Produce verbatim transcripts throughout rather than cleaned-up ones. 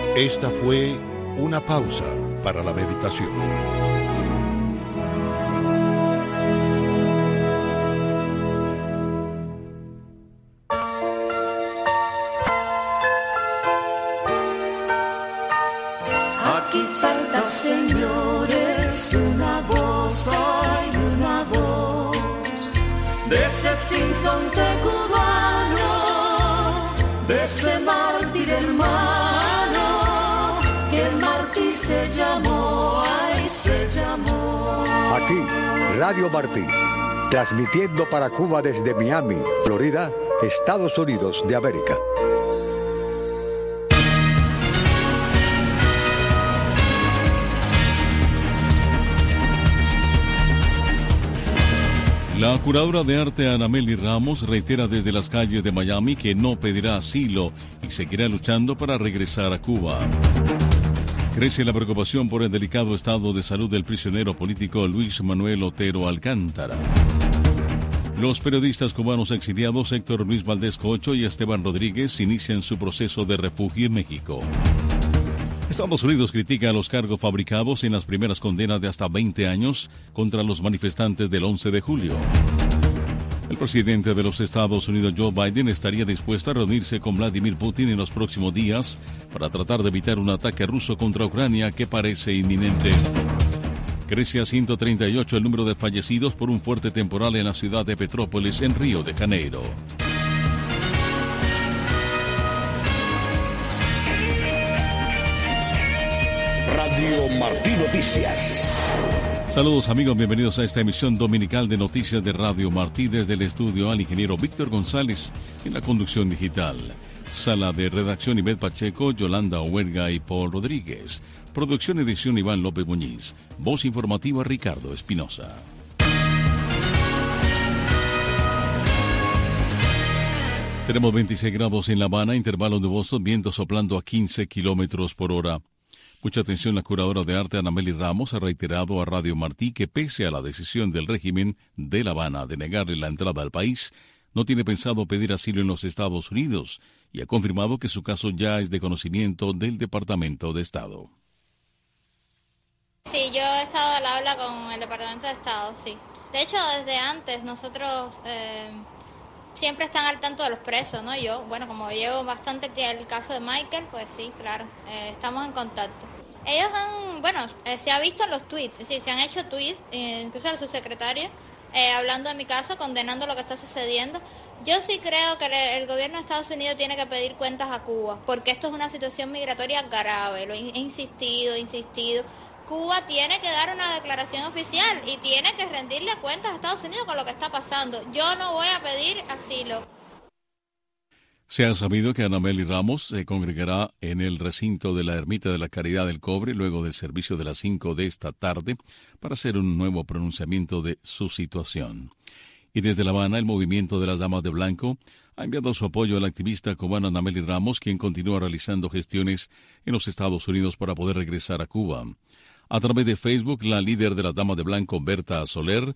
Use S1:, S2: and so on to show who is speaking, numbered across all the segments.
S1: Esta fue una pausa para la meditación.
S2: Aquí falta, señores, una voz, hay una voz de ese sinsonte cubano, de ese mártir hermano, que el mártir se llamó, ay, se llamó.
S3: Aquí, Radio Martí, transmitiendo para Cuba desde Miami, Florida, Estados Unidos de América.
S4: La curadora de arte Anamely Ramos reitera desde las calles de Miami que no pedirá asilo y seguirá luchando para regresar a Cuba. Crece la preocupación por el delicado estado de salud del prisionero político Luis Manuel Otero Alcántara. Los periodistas cubanos exiliados Héctor Luis Valdés Cocho y Esteban Rodríguez inician su proceso de refugio en México. Estados Unidos critica los cargos fabricados en las primeras condenas de hasta veinte años contra los manifestantes del once de julio. El presidente de los Estados Unidos, Joe Biden, estaría dispuesto a reunirse con Vladimir Putin en los próximos días para tratar de evitar un ataque ruso contra Ucrania que parece inminente. Crece a ciento treinta y ocho el número de fallecidos por un fuerte temporal en la ciudad de Petrópolis, en Río de Janeiro.
S5: Radio Martí Noticias.
S4: Saludos amigos, bienvenidos a esta emisión dominical de Noticias de Radio Martí. Desde el estudio al ingeniero Víctor González en la conducción digital. Sala de redacción Ivette Pacheco, Yolanda Huerga y Paul Rodríguez. Producción y edición Iván López Muñiz. Voz informativa Ricardo Espinosa. Tenemos veintiséis grados en La Habana, intervalos nubosos, viento soplando a quince kilómetros por hora. Mucha atención, la curadora de arte Anamely Ramos ha reiterado a Radio Martí que pese a la decisión del régimen de La Habana de negarle la entrada al país, no tiene pensado pedir asilo en los Estados Unidos y ha confirmado que su caso ya es de conocimiento del Departamento de Estado.
S6: Sí, yo he estado al habla con el Departamento de Estado, sí. De hecho, desde antes nosotros eh, siempre están al tanto de los presos, ¿no? Yo, bueno, como llevo bastante el caso de Michael, pues sí, claro, eh, estamos en contacto. Ellos han, bueno, eh, se ha visto en los tweets, sí, se han hecho tweets, eh, incluso el subsecretario, eh, hablando de mi caso, condenando lo que está sucediendo. Yo sí creo que el, el gobierno de Estados Unidos tiene que pedir cuentas a Cuba, porque esto es una situación migratoria grave, lo he insistido, he insistido. Cuba tiene que dar una declaración oficial y tiene que rendirle cuentas a Estados Unidos con lo que está pasando. Yo no voy a pedir asilo.
S4: Se ha sabido que Anamely Ramos se congregará en el recinto de la Ermita de la Caridad del Cobre luego del servicio de las cinco de esta tarde para hacer un nuevo pronunciamiento de su situación. Y desde La Habana, el movimiento de las Damas de Blanco ha enviado su apoyo al activista cubano Anamely Ramos, quien continúa realizando gestiones en los Estados Unidos para poder regresar a Cuba. A través de Facebook, la líder de las Damas de Blanco, Berta Soler,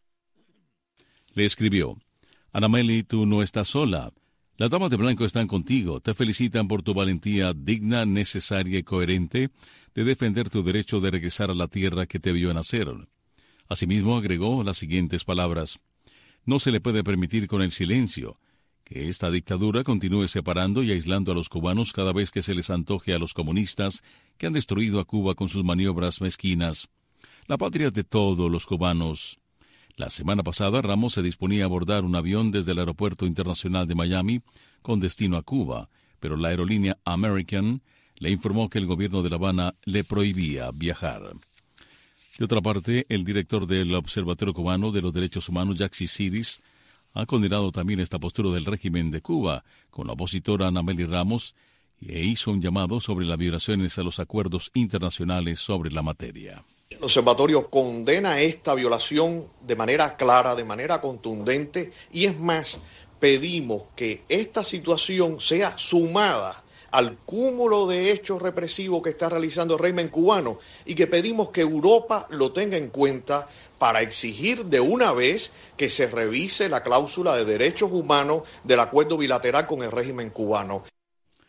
S4: le escribió: Anamely, tú no estás sola. Las Damas de Blanco están contigo. Te felicitan por tu valentía digna, necesaria y coherente de defender tu derecho de regresar a la tierra que te vio nacer. Asimismo, agregó las siguientes palabras: no se le puede permitir con el silencio que esta dictadura continúe separando y aislando a los cubanos cada vez que se les antoje a los comunistas que han destruido a Cuba con sus maniobras mezquinas. La patria es de todos los cubanos. La semana pasada, Ramos se disponía a abordar un avión desde el Aeropuerto Internacional de Miami con destino a Cuba, pero la aerolínea American le informó que el gobierno de La Habana le prohibía viajar. De otra parte, el director del Observatorio Cubano de los Derechos Humanos, Yaxi Siris, ha condenado también esta postura del régimen de Cuba con la opositora Anamely Ramos e hizo un llamado sobre las violaciones a los acuerdos internacionales sobre la materia.
S7: El observatorio condena esta violación de manera clara, de manera contundente, y es más, pedimos que esta situación sea sumada al cúmulo de hechos represivos que está realizando el régimen cubano y que pedimos que Europa lo tenga en cuenta para exigir de una vez que se revise la cláusula de derechos humanos del acuerdo bilateral con el régimen cubano.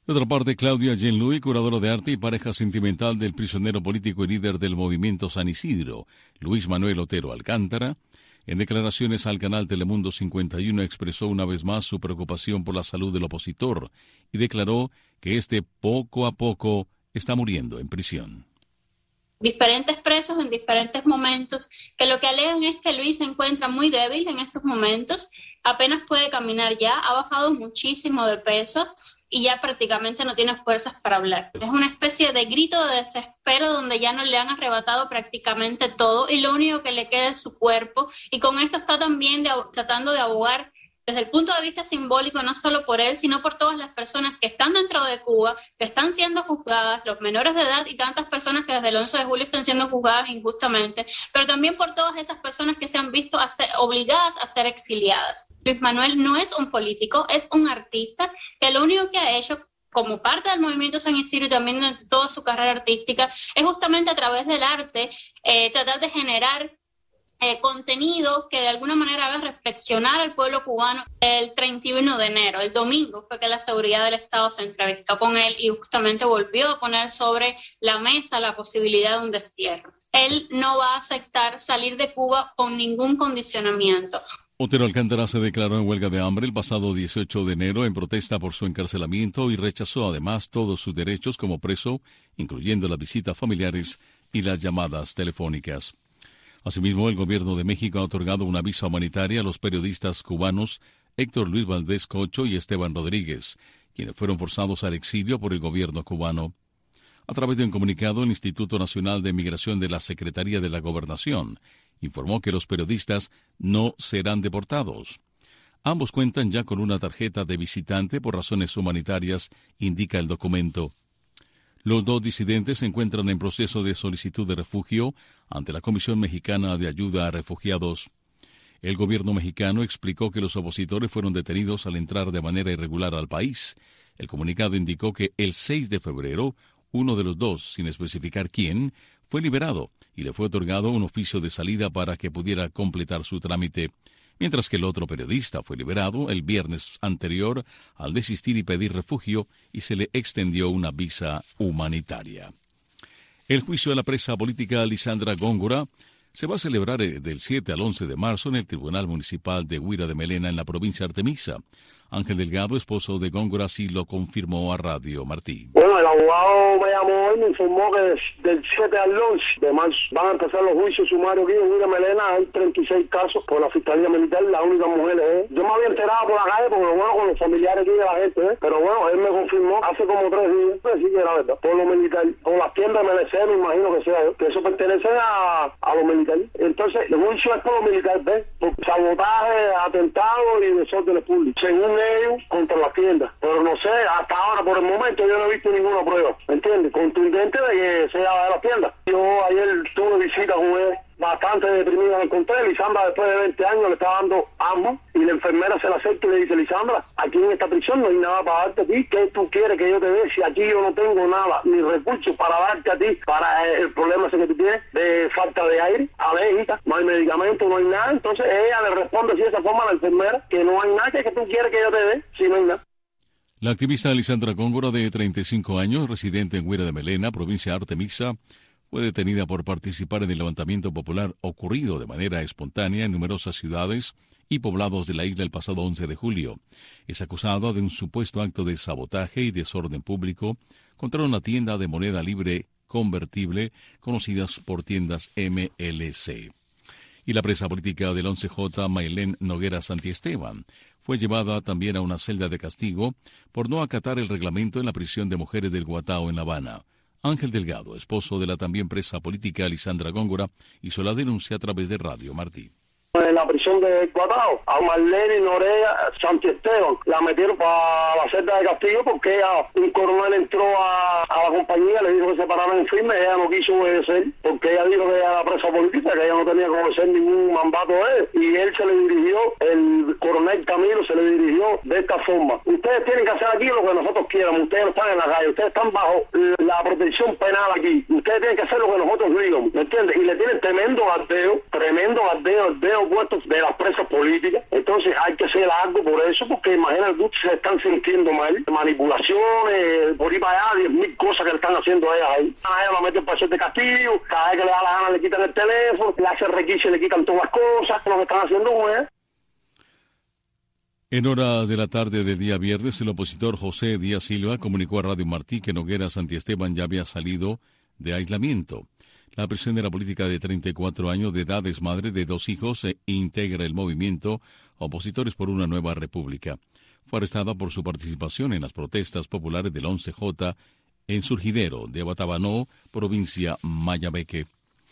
S4: De otra parte, Claudia Jean-Louis, curadora de arte y pareja sentimental del prisionero político y líder del movimiento San Isidro, Luis Manuel Otero Alcántara, en declaraciones al canal Telemundo cincuenta y uno expresó una vez más su preocupación por la salud del opositor y declaró que éste poco a poco está muriendo en prisión.
S8: Diferentes presos en diferentes momentos, que lo que alegan es que Luis se encuentra muy débil en estos momentos, apenas puede caminar ya, ha bajado muchísimo de peso y ya prácticamente no tiene fuerzas para hablar. Es una especie de grito de desespero donde ya no le han arrebatado prácticamente todo y lo único que le queda es su cuerpo, y con esto está también de, tratando de abogar desde el punto de vista simbólico, no solo por él, sino por todas las personas que están dentro de Cuba, que están siendo juzgadas, los menores de edad y tantas personas que desde el once de julio están siendo juzgadas injustamente, pero también por todas esas personas que se han visto a ser, obligadas a ser exiliadas. Luis Manuel no es un político, es un artista que lo único que ha hecho como parte del movimiento San Isidro y también de toda su carrera artística es justamente a través del arte eh, tratar de generar Eh, contenido que de alguna manera haga reflexionar al pueblo cubano. El treinta y uno de enero, el domingo, fue que la seguridad del Estado se entrevistó con él y justamente volvió a poner sobre la mesa la posibilidad de un destierro. Él no va a aceptar salir de Cuba con ningún condicionamiento.
S4: Otero Alcántara se declaró en huelga de hambre el pasado dieciocho de enero en protesta por su encarcelamiento y rechazó además todos sus derechos como preso, incluyendo las visitas familiares y las llamadas telefónicas. Asimismo, el gobierno de México ha otorgado una visa humanitaria a los periodistas cubanos Héctor Luis Valdés Cocho y Esteban Rodríguez, quienes fueron forzados al exilio por el gobierno cubano. A través de un comunicado, el Instituto Nacional de Migración de la Secretaría de la Gobernación informó que los periodistas no serán deportados. Ambos cuentan ya con una tarjeta de visitante por razones humanitarias, indica el documento. Los dos disidentes se encuentran en proceso de solicitud de refugio ante la Comisión Mexicana de Ayuda a Refugiados. El gobierno mexicano explicó que los opositores fueron detenidos al entrar de manera irregular al país. El comunicado indicó que el seis de febrero, uno de los dos, sin especificar quién, fue liberado y le fue otorgado un oficio de salida para que pudiera completar su trámite, mientras que el otro periodista fue liberado el viernes anterior al desistir y pedir refugio y se le extendió una visa humanitaria. El juicio a la presa política Lisandra Góngora se va a celebrar del siete al once de marzo en el Tribunal Municipal de Huira de Melena, en la provincia de Artemisa. Ángel Delgado, esposo de Góngora, sí lo confirmó a Radio Martí.
S9: Bueno, el abogado me llamó y me informó que del siete al once de marzo van a empezar los juicios sumarios aquí en Huira de Melena. Hay treinta y seis casos por la Fiscalía Militar, la única mujer es. Yo me había enterado por la calle porque, bueno, con los familiares aquí de la gente, ¿eh? Pero bueno, él me confirmó hace como tres días, pues sí que era verdad, por lo militar, por las tiendas M L C, me imagino que sea, que eso pertenece a, a los militares. Entonces, el juicio es por los militares, ¿ves? Por sabotaje, atentado y desórdenes públicos, según ellos, contra las tiendas. Pero no sé, hasta ahora, por el momento, yo no he visto ninguna prueba, ¿me entiendes? Contundente de que sea de las tiendas. Yo ayer tuve visita con él, bastante deprimida, me encontré. Lisandra, después de veinte años, le estaba dando asma y la enfermera se la acerca y le dice: Lisandra, aquí en esta prisión no hay nada para darte a ti. ¿Qué tú quieres que yo te dé si aquí yo no tengo nada, ni recursos para darte a ti, para el problema ese que tú tienes de falta de aire, alérgica, no hay medicamento, no hay nada? Entonces ella le responde así de esa forma a la enfermera, que no hay nada que, que tú quieres que yo te dé si no hay nada.
S4: La activista Lisandra Góngora, de treinta y cinco años, residente en Huira de Melena, provincia de Artemisa, fue detenida por participar en el levantamiento popular ocurrido de manera espontánea en numerosas ciudades y poblados de la isla el pasado once de julio. Es acusada de un supuesto acto de sabotaje y desorden público contra una tienda de moneda libre convertible conocidas por tiendas M L C. Y la presa política del once J, Maylén Noguera Santiesteban, fue llevada también a una celda de castigo por no acatar el reglamento en la prisión de mujeres del Guatao en La Habana. Ángel Delgado, esposo de la también presa política Lisandra Góngora, hizo la denuncia a través de Radio Martí.
S9: En la prisión de Guatao, a Marlene Norea Santiesteban la metieron para la celda de castigo porque ella, un coronel entró a, a la compañía, le dijo que se pararan en firme, ella no quiso obedecer porque ella dijo que ella era presa política, que ella no tenía que obedecer ningún mandato de él, y él se le dirigió, el coronel Camilo se le dirigió de esta forma: ustedes tienen que hacer aquí lo que nosotros quieran, ustedes no están en la calle, ustedes están bajo la protección penal aquí, ustedes tienen que hacer lo que nosotros digamos, ¿me entiendes? Y le tienen tremendo gardeo, tremendo gardeo, el dedo puesto puestos de las presas políticas. Entonces hay que hacer algo por eso, porque imagínate tú, se están sintiendo mal, manipulaciones, por ahí para allá, diez mil cosas que le están haciendo a ellas ahí. A ella lo meten para de castigo, cada vez que le da la gana le quitan el teléfono, le hacen requisas y le quitan todas las cosas, lo que están haciendo es...
S4: En horas de la tarde del día viernes, el opositor José Díaz Silva comunicó a Radio Martí que Noguera Santiesteban ya había salido de aislamiento. La prisionera política de treinta y cuatro años de edad es madre de dos hijos e integra el movimiento Opositores por una Nueva República. Fue arrestada por su participación en las protestas populares del once J en Surgidero de Batabanó, provincia Mayabeque.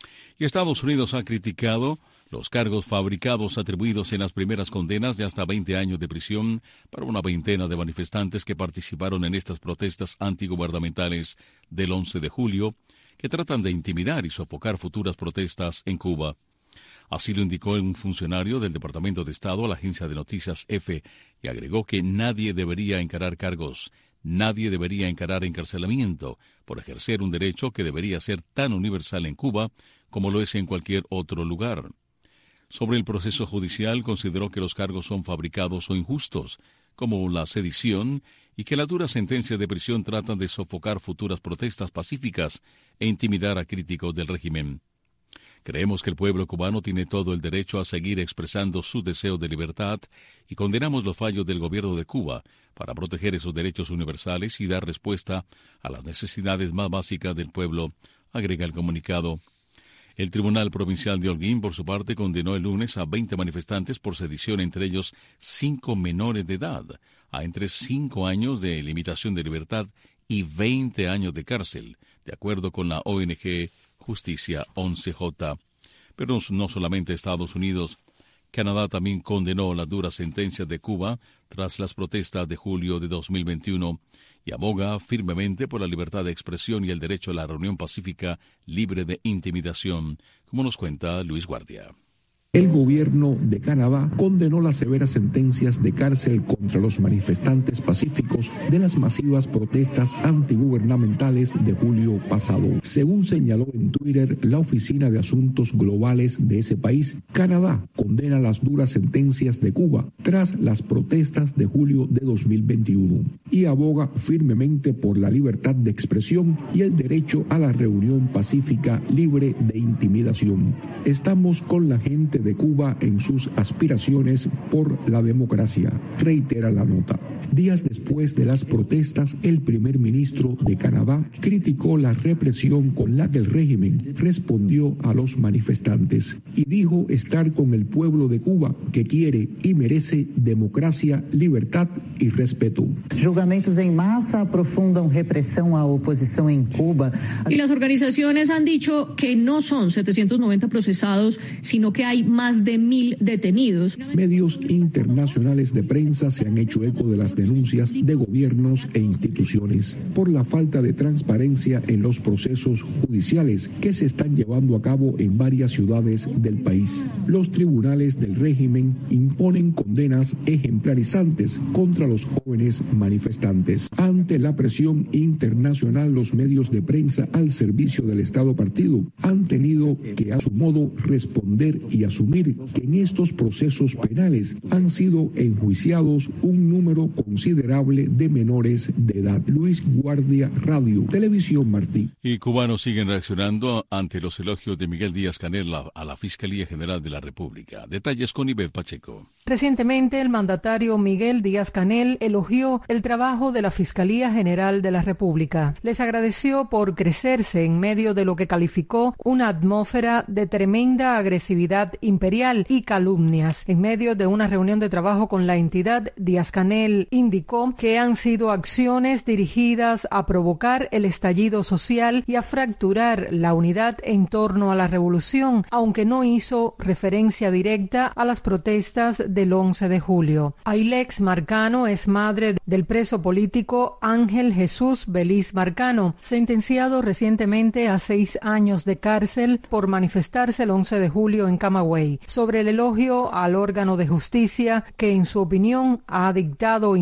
S4: Y Estados Unidos ha criticado los cargos fabricados atribuidos en las primeras condenas de hasta veinte años de prisión para una veintena de manifestantes que participaron en estas protestas antigubernamentales del once de julio, que tratan de intimidar y sofocar futuras protestas en Cuba. Así lo indicó un funcionario del Departamento de Estado a la agencia de noticias EFE y agregó que nadie debería encarar cargos, nadie debería encarar encarcelamiento por ejercer un derecho que debería ser tan universal en Cuba como lo es en cualquier otro lugar. Sobre el proceso judicial, consideró que los cargos son fabricados o injustos, como la sedición, y que las duras sentencias de prisión tratan de sofocar futuras protestas pacíficas e intimidar a críticos del régimen. Creemos que el pueblo cubano tiene todo el derecho a seguir expresando su deseo de libertad y condenamos los fallos del gobierno de Cuba para proteger esos derechos universales y dar respuesta a las necesidades más básicas del pueblo, agrega el comunicado. El Tribunal Provincial de Holguín, por su parte, condenó el lunes a veinte manifestantes por sedición, entre ellos cinco menores de edad, a entre cinco años de limitación de libertad y veinte años de cárcel, de acuerdo con la O N G Justicia once J. Pero no solamente Estados Unidos. Canadá también condenó las duras sentencias de Cuba tras las protestas de julio de dos mil veintiuno y aboga firmemente por la libertad de expresión y el derecho a la reunión pacífica libre de intimidación, como nos cuenta Luis Guardia.
S10: El gobierno de Canadá condenó las severas sentencias de cárcel contra los manifestantes pacíficos de las masivas protestas antigubernamentales de julio pasado. Según señaló en Twitter la Oficina de Asuntos Globales de ese país, Canadá condena las duras sentencias de Cuba tras las protestas de julio de dos mil veintiuno y aboga firmemente por la libertad de expresión y el derecho a la reunión pacífica libre de intimidación. Estamos con la gente de Cuba en sus aspiraciones por la democracia, reitera la nota. Días después de las protestas, el primer ministro de Canadá criticó la represión con la que el régimen respondió a los manifestantes y dijo estar con el pueblo de Cuba que quiere y merece democracia, libertad y respeto.
S11: Julgamentos en masa aprofundan represión a oposición en Cuba.
S12: Y las organizaciones han dicho que no son setecientos noventa procesados, sino que hay más de mil detenidos.
S10: Medios internacionales de prensa se han hecho eco de las denuncias de gobiernos e instituciones por la falta de transparencia en los procesos judiciales que se están llevando a cabo en varias ciudades del país. Los tribunales del régimen imponen condenas ejemplarizantes contra los jóvenes manifestantes. Ante la presión internacional, los medios de prensa al servicio del Estado partido han tenido que a su modo responder y asumir que en estos procesos penales han sido enjuiciados un número considerable de menores de edad. Luis Guardia, Radio, Televisión Martí.
S4: Y cubanos siguen reaccionando ante los elogios de Miguel Díaz-Canel a la Fiscalía General de la República. Detalles con Ivette Pacheco.
S13: Recientemente, el mandatario Miguel Díaz-Canel elogió el trabajo de la Fiscalía General de la República. Les agradeció por crecerse en medio de lo que calificó una atmósfera de tremenda agresividad imperial y calumnias. En medio de una reunión de trabajo con la entidad, Díaz-Canel indicó que han sido acciones dirigidas a provocar el estallido social y a fracturar la unidad en torno a la revolución, aunque no hizo referencia directa a las protestas del once de julio. Ailex Marcano es madre del preso político Ángel Jesús Beliz Marcano, sentenciado recientemente a seis años de cárcel por manifestarse el once de julio en Camagüey. Sobre el elogio al órgano de justicia que, en su opinión, ha dictado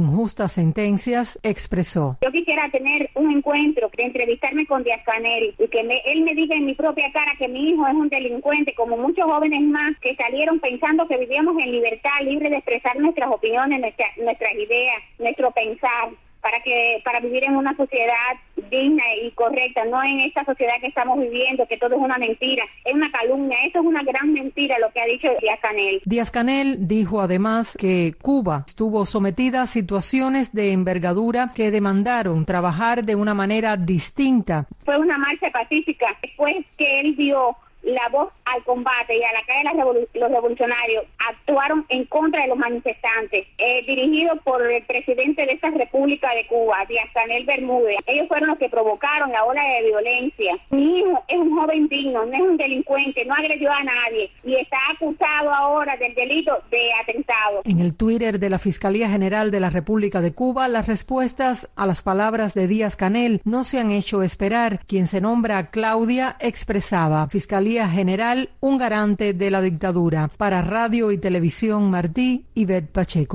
S13: injustas sentencias, expresó:
S14: Yo quisiera tener un encuentro, de entrevistarme con Díaz-Canel y que me, él me diga en mi propia cara que mi hijo es un delincuente, como muchos jóvenes más que salieron pensando que vivíamos en libertad, libre de expresar nuestras opiniones, nuestra, nuestras ideas, nuestro pensar, para que para vivir en una sociedad digna y correcta, no en esta sociedad que estamos viviendo, que todo es una mentira, es una calumnia. Eso es una gran mentira lo que ha dicho Díaz-Canel.
S13: Díaz-Canel dijo además que Cuba estuvo sometida a situaciones de envergadura que demandaron trabajar de una manera distinta.
S14: Fue una marcha pacífica. Después que él dio la voz al combate y a la calle de revolu- los revolucionarios, actuaron en contra de los manifestantes, eh, dirigidos por el presidente de esta República de Cuba, Díaz-Canel Bermúdez. Ellos fueron los que provocaron la ola de violencia. Mi hijo es un joven digno, no es un delincuente, no agredió a nadie y está acusado ahora del delito de atentado.
S13: En el Twitter de la Fiscalía General de la República de Cuba, las respuestas a las palabras de Díaz-Canel no se han hecho esperar. Quien se nombra Claudia expresaba: Fiscalía General, un garante de la dictadura. Para Radio y Televisión Martí, Ivette Pacheco.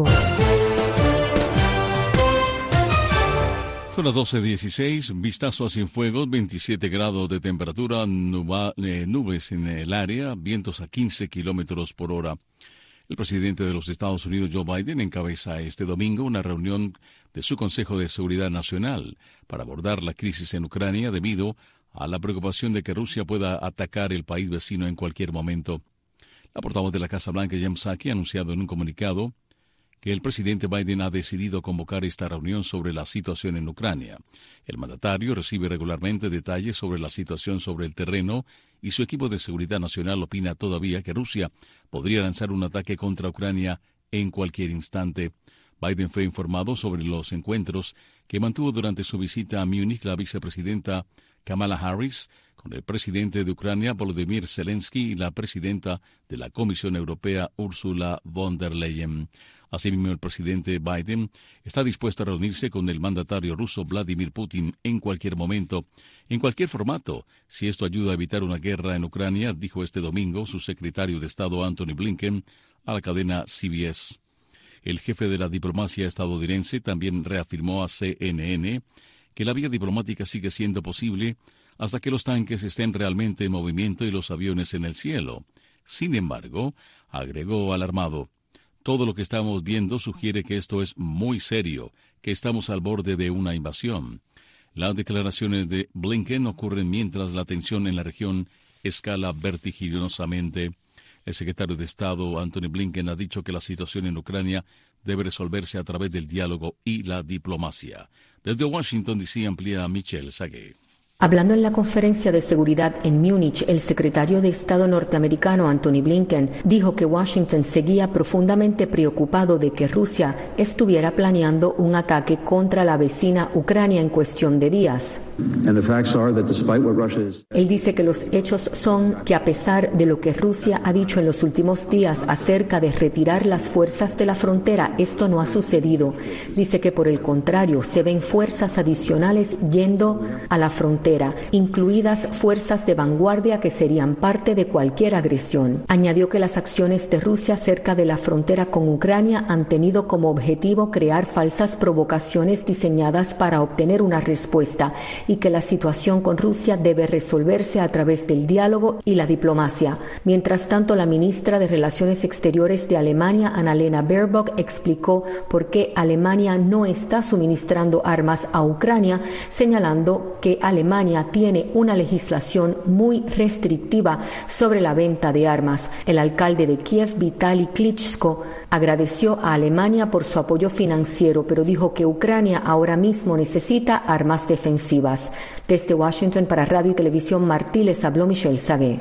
S4: Son las doce dieciséis, vistazo a Cienfuegos, veintisiete grados de temperatura, nuba, eh, nubes en el área, vientos a quince kilómetros por hora. El presidente de los Estados Unidos, Joe Biden, encabeza este domingo una reunión de su Consejo de Seguridad Nacional para abordar la crisis en Ucrania debido a la preocupación de que Rusia pueda atacar el país vecino en cualquier momento. La portavoz de la Casa Blanca, Jen Psaki, ha anunciado en un comunicado que el presidente Biden ha decidido convocar esta reunión sobre la situación en Ucrania. El mandatario recibe regularmente detalles sobre la situación sobre el terreno y su equipo de seguridad nacional opina todavía que Rusia podría lanzar un ataque contra Ucrania en cualquier instante. Biden fue informado sobre los encuentros que mantuvo durante su visita a Múnich la vicepresidenta Kamala Harris con el presidente de Ucrania, Volodymyr Zelensky, y la presidenta de la Comisión Europea, Ursula von der Leyen. Asimismo, el presidente Biden está dispuesto a reunirse con el mandatario ruso Vladimir Putin en cualquier momento, en cualquier formato, si esto ayuda a evitar una guerra en Ucrania, dijo este domingo su secretario de Estado Antony Blinken a la cadena C B S. El jefe de la diplomacia estadounidense también reafirmó a C N N que la vía diplomática sigue siendo posible hasta que los tanques estén realmente en movimiento y los aviones en el cielo. Sin embargo, agregó alarmado, todo lo que estamos viendo sugiere que esto es muy serio, que estamos al borde de una invasión. Las declaraciones de Blinken ocurren mientras la tensión en la región escala vertiginosamente. El secretario de Estado, Antony Blinken, ha dicho que la situación en Ucrania debe resolverse a través del diálogo y la diplomacia. Desde Washington, D C, amplía Michelle Sagué.
S15: Hablando en la conferencia de seguridad en Múnich, el secretario de Estado norteamericano Antony Blinken dijo que Washington seguía profundamente preocupado de que Rusia estuviera planeando un ataque contra la vecina Ucrania en cuestión de días. Él dice que los hechos son que a pesar de lo que Rusia ha dicho en los últimos días acerca de retirar las fuerzas de la frontera, esto no ha sucedido. Dice que por el contrario, se ven fuerzas adicionales yendo a la frontera, incluidas fuerzas de vanguardia que serían parte de cualquier agresión. Añadió que las acciones de Rusia cerca de la frontera con Ucrania han tenido como objetivo crear falsas provocaciones diseñadas para obtener una respuesta y que la situación con Rusia debe resolverse a través del diálogo y la diplomacia. Mientras tanto, la ministra de Relaciones Exteriores de Alemania, Annalena Baerbock, explicó por qué Alemania no está suministrando armas a Ucrania, señalando que Alemania tiene una legislación muy restrictiva sobre la venta de armas. El alcalde de Kiev, Vitaly Klitschko, agradeció a Alemania por su apoyo financiero, pero dijo que Ucrania ahora mismo necesita armas defensivas. Desde Washington para Radio y Televisión Martí les habló Michelle Sagué.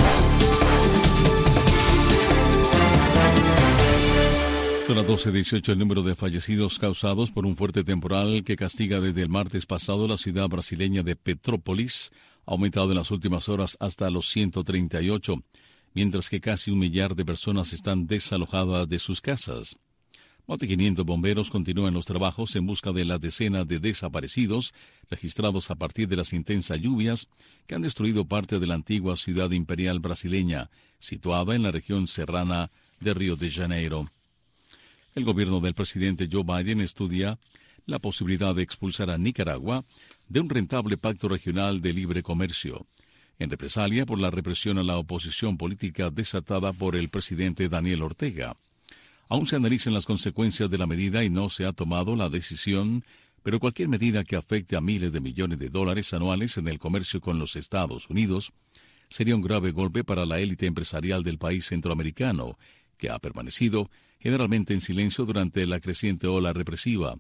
S4: Son las doce dieciocho. El número de fallecidos causados por un fuerte temporal que castiga desde el martes pasado la ciudad brasileña de Petrópolis ha aumentado en las últimas horas hasta los ciento treinta y ocho, mientras que casi un millar de personas están desalojadas de sus casas. Más de quinientos bomberos continúan los trabajos en busca de la decena de desaparecidos registrados a partir de las intensas lluvias que han destruido parte de la antigua ciudad imperial brasileña, situada en la región serrana de Río de Janeiro. El gobierno del presidente Joe Biden estudia la posibilidad de expulsar a Nicaragua de un rentable pacto regional de libre comercio, en represalia por la represión a la oposición política desatada por el presidente Daniel Ortega. Aún se analizan las consecuencias de la medida y no se ha tomado la decisión, pero cualquier medida que afecte a miles de millones de dólares anuales en el comercio con los Estados Unidos sería un grave golpe para la élite empresarial del país centroamericano, que ha permanecido generalmente en silencio durante la creciente ola represiva.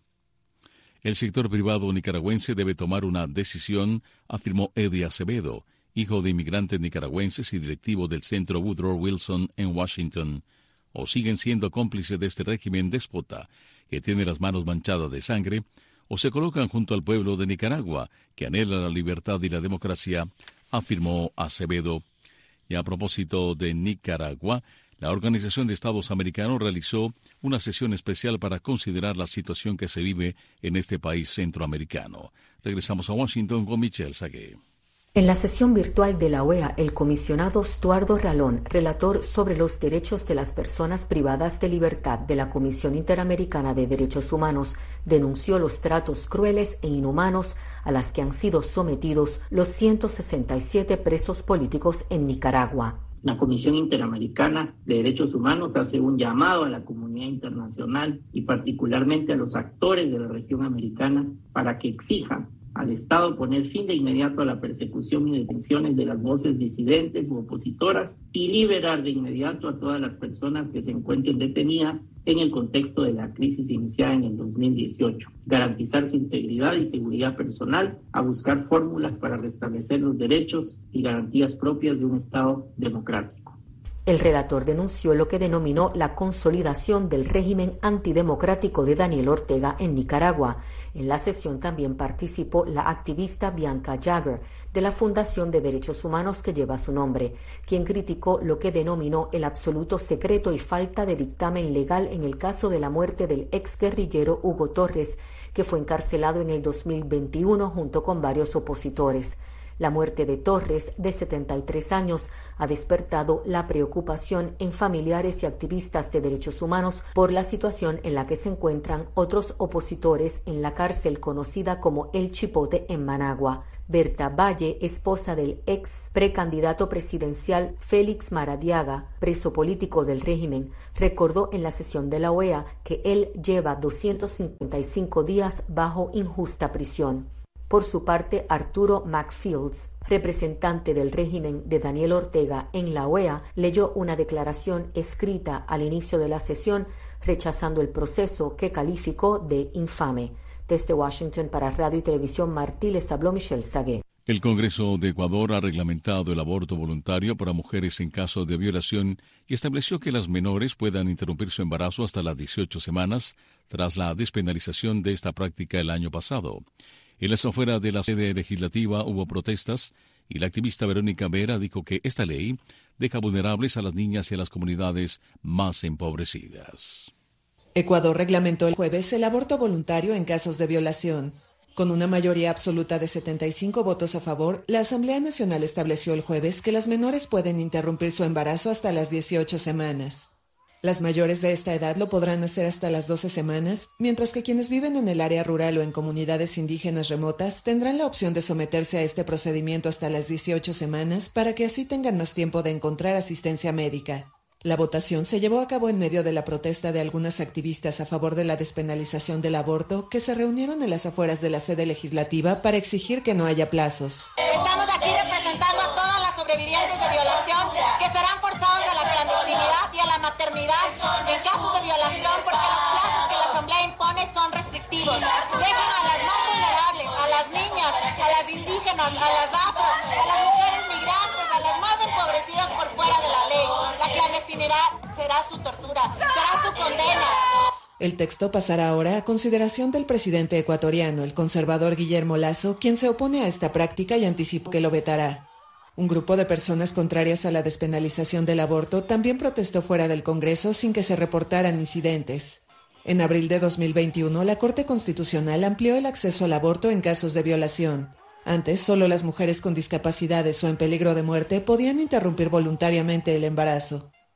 S4: El sector privado nicaragüense debe tomar una decisión, afirmó Eddie Acevedo, hijo de inmigrantes nicaragüenses y directivo del Centro Woodrow Wilson en Washington, o siguen siendo cómplices de este régimen déspota que tiene las manos manchadas de sangre, o se colocan junto al pueblo de Nicaragua, que anhela la libertad y la democracia, afirmó Acevedo. Y a propósito de Nicaragua, la Organización de Estados Americanos realizó una sesión especial para considerar la situación que se vive en este país centroamericano. Regresamos a Washington con Michelle Sagué.
S15: En la sesión virtual de la O E A, el comisionado Stuardo Ralón, relator sobre los derechos de las personas privadas de libertad de la Comisión Interamericana de Derechos Humanos, denunció los tratos crueles e inhumanos a las que han sido sometidos los ciento sesenta y siete presos políticos en Nicaragua.
S16: La Comisión Interamericana de Derechos Humanos hace un llamado a la comunidad internacional y particularmente a los actores de la región americana para que exijan al Estado poner fin de inmediato a la persecución y detenciones de las voces disidentes u opositoras y liberar de inmediato a todas las personas que se encuentren detenidas en el contexto de la crisis iniciada en el dos mil dieciocho. Garantizar su integridad y seguridad personal, a buscar fórmulas para restablecer los derechos y garantías propias de un Estado democrático.
S15: El relator denunció lo que denominó la consolidación del régimen antidemocrático de Daniel Ortega en Nicaragua. En la sesión también participó la activista Bianca Jagger, de la Fundación de Derechos Humanos que lleva su nombre, quien criticó lo que denominó el absoluto secreto y falta de dictamen legal en el caso de la muerte del exguerrillero Hugo Torres, que fue encarcelado en el dos mil veintiuno junto con varios opositores. La muerte de Torres, de setenta y tres años, ha despertado la preocupación en familiares y activistas de derechos humanos por la situación en la que se encuentran otros opositores en la cárcel conocida como El Chipote en Managua. Berta Valle, esposa del ex precandidato presidencial Félix Maradiaga, preso político del régimen, recordó en la sesión de la O E A que él lleva doscientos cincuenta y cinco días bajo injusta prisión. Por su parte, Arturo McFields, representante del régimen de Daniel Ortega en la O E A, leyó una declaración escrita al inicio de la sesión rechazando el proceso que calificó de infame. Desde Washington para Radio y Televisión Martí les habló Michelle Sagué.
S4: El Congreso de Ecuador ha reglamentado el aborto voluntario para mujeres en caso de violación y estableció que las menores puedan interrumpir su embarazo hasta las dieciocho semanas tras la despenalización de esta práctica el año pasado. En las afueras de la sede legislativa hubo protestas y la activista Verónica Vera dijo que esta ley deja vulnerables a las niñas y a las comunidades más empobrecidas.
S17: Ecuador reglamentó el jueves el aborto voluntario en casos de violación. Con una mayoría absoluta de setenta y cinco votos a favor, la Asamblea Nacional estableció el jueves que las menores pueden interrumpir su embarazo hasta las dieciocho semanas. Las mayores de esta edad lo podrán hacer hasta las doce semanas, mientras que quienes viven en el área rural o en comunidades indígenas remotas tendrán la opción de someterse a este procedimiento hasta las dieciocho semanas para que así tengan más tiempo de encontrar asistencia médica. La votación se llevó a cabo en medio de la protesta de algunas activistas a favor de la despenalización del aborto que se reunieron en las afueras de la sede legislativa para exigir que no haya plazos.
S18: Estamos aquí representando a todas las sobrevivientes de violación que serán forzados a la clandestinidad y a la maternidad en casos de violación porque los plazos que la Asamblea impone son restrictivos. Dejan a las más vulnerables, a las niñas, a las indígenas, a las afro, a las mujeres migrantes, a las más empobrecidas por fuera de la ley. La clandestinidad será su tortura, será su condena.
S17: El texto pasará ahora a consideración del presidente ecuatoriano, el conservador Guillermo Lasso, quien se opone a esta práctica y anticipó que lo vetará. Un grupo de personas contrarias a la despenalización del aborto también protestó fuera del Congreso sin que se reportaran incidentes. En abril de dos mil veintiuno, la Corte Constitucional amplió el acceso al aborto en casos de violación. Antes, solo las mujeres con discapacidades o en peligro de muerte podían interrumpir voluntariamente el embarazo.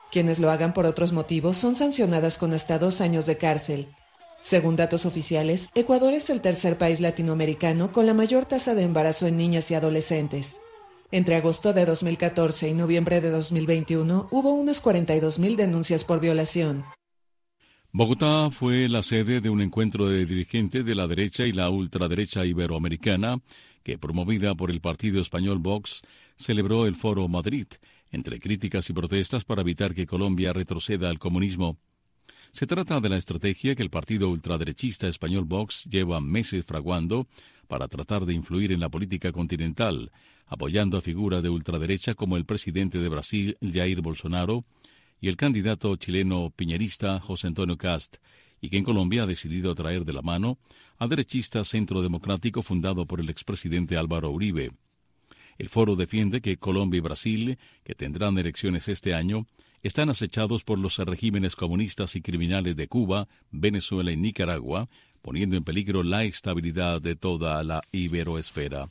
S17: Quienes lo hagan por otros motivos son sancionadas con hasta dos años de cárcel. Según datos oficiales, Ecuador es el tercer país latinoamericano con la mayor tasa de embarazo en niñas y adolescentes. Entre agosto de dos mil catorce y noviembre de dos mil veintiuno hubo unas cuarenta y dos mil denuncias por violación.
S4: Bogotá fue la sede de un encuentro de dirigentes de la derecha y la ultraderecha iberoamericana que, promovida por el partido español Vox, celebró el Foro Madrid, entre críticas y protestas para evitar que Colombia retroceda al comunismo. Se trata de la estrategia que el partido ultraderechista español Vox lleva meses fraguando para tratar de influir en la política continental, apoyando a figuras de ultraderecha como el presidente de Brasil, Jair Bolsonaro, y el candidato chileno piñerista José Antonio Kast, y que en Colombia ha decidido traer de la mano al derechista Centro Democrático fundado por el expresidente Álvaro Uribe. El foro defiende que Colombia y Brasil, que tendrán elecciones este año, están acechados por los regímenes comunistas y criminales de Cuba, Venezuela y Nicaragua, poniendo en peligro la estabilidad de toda la iberoesfera.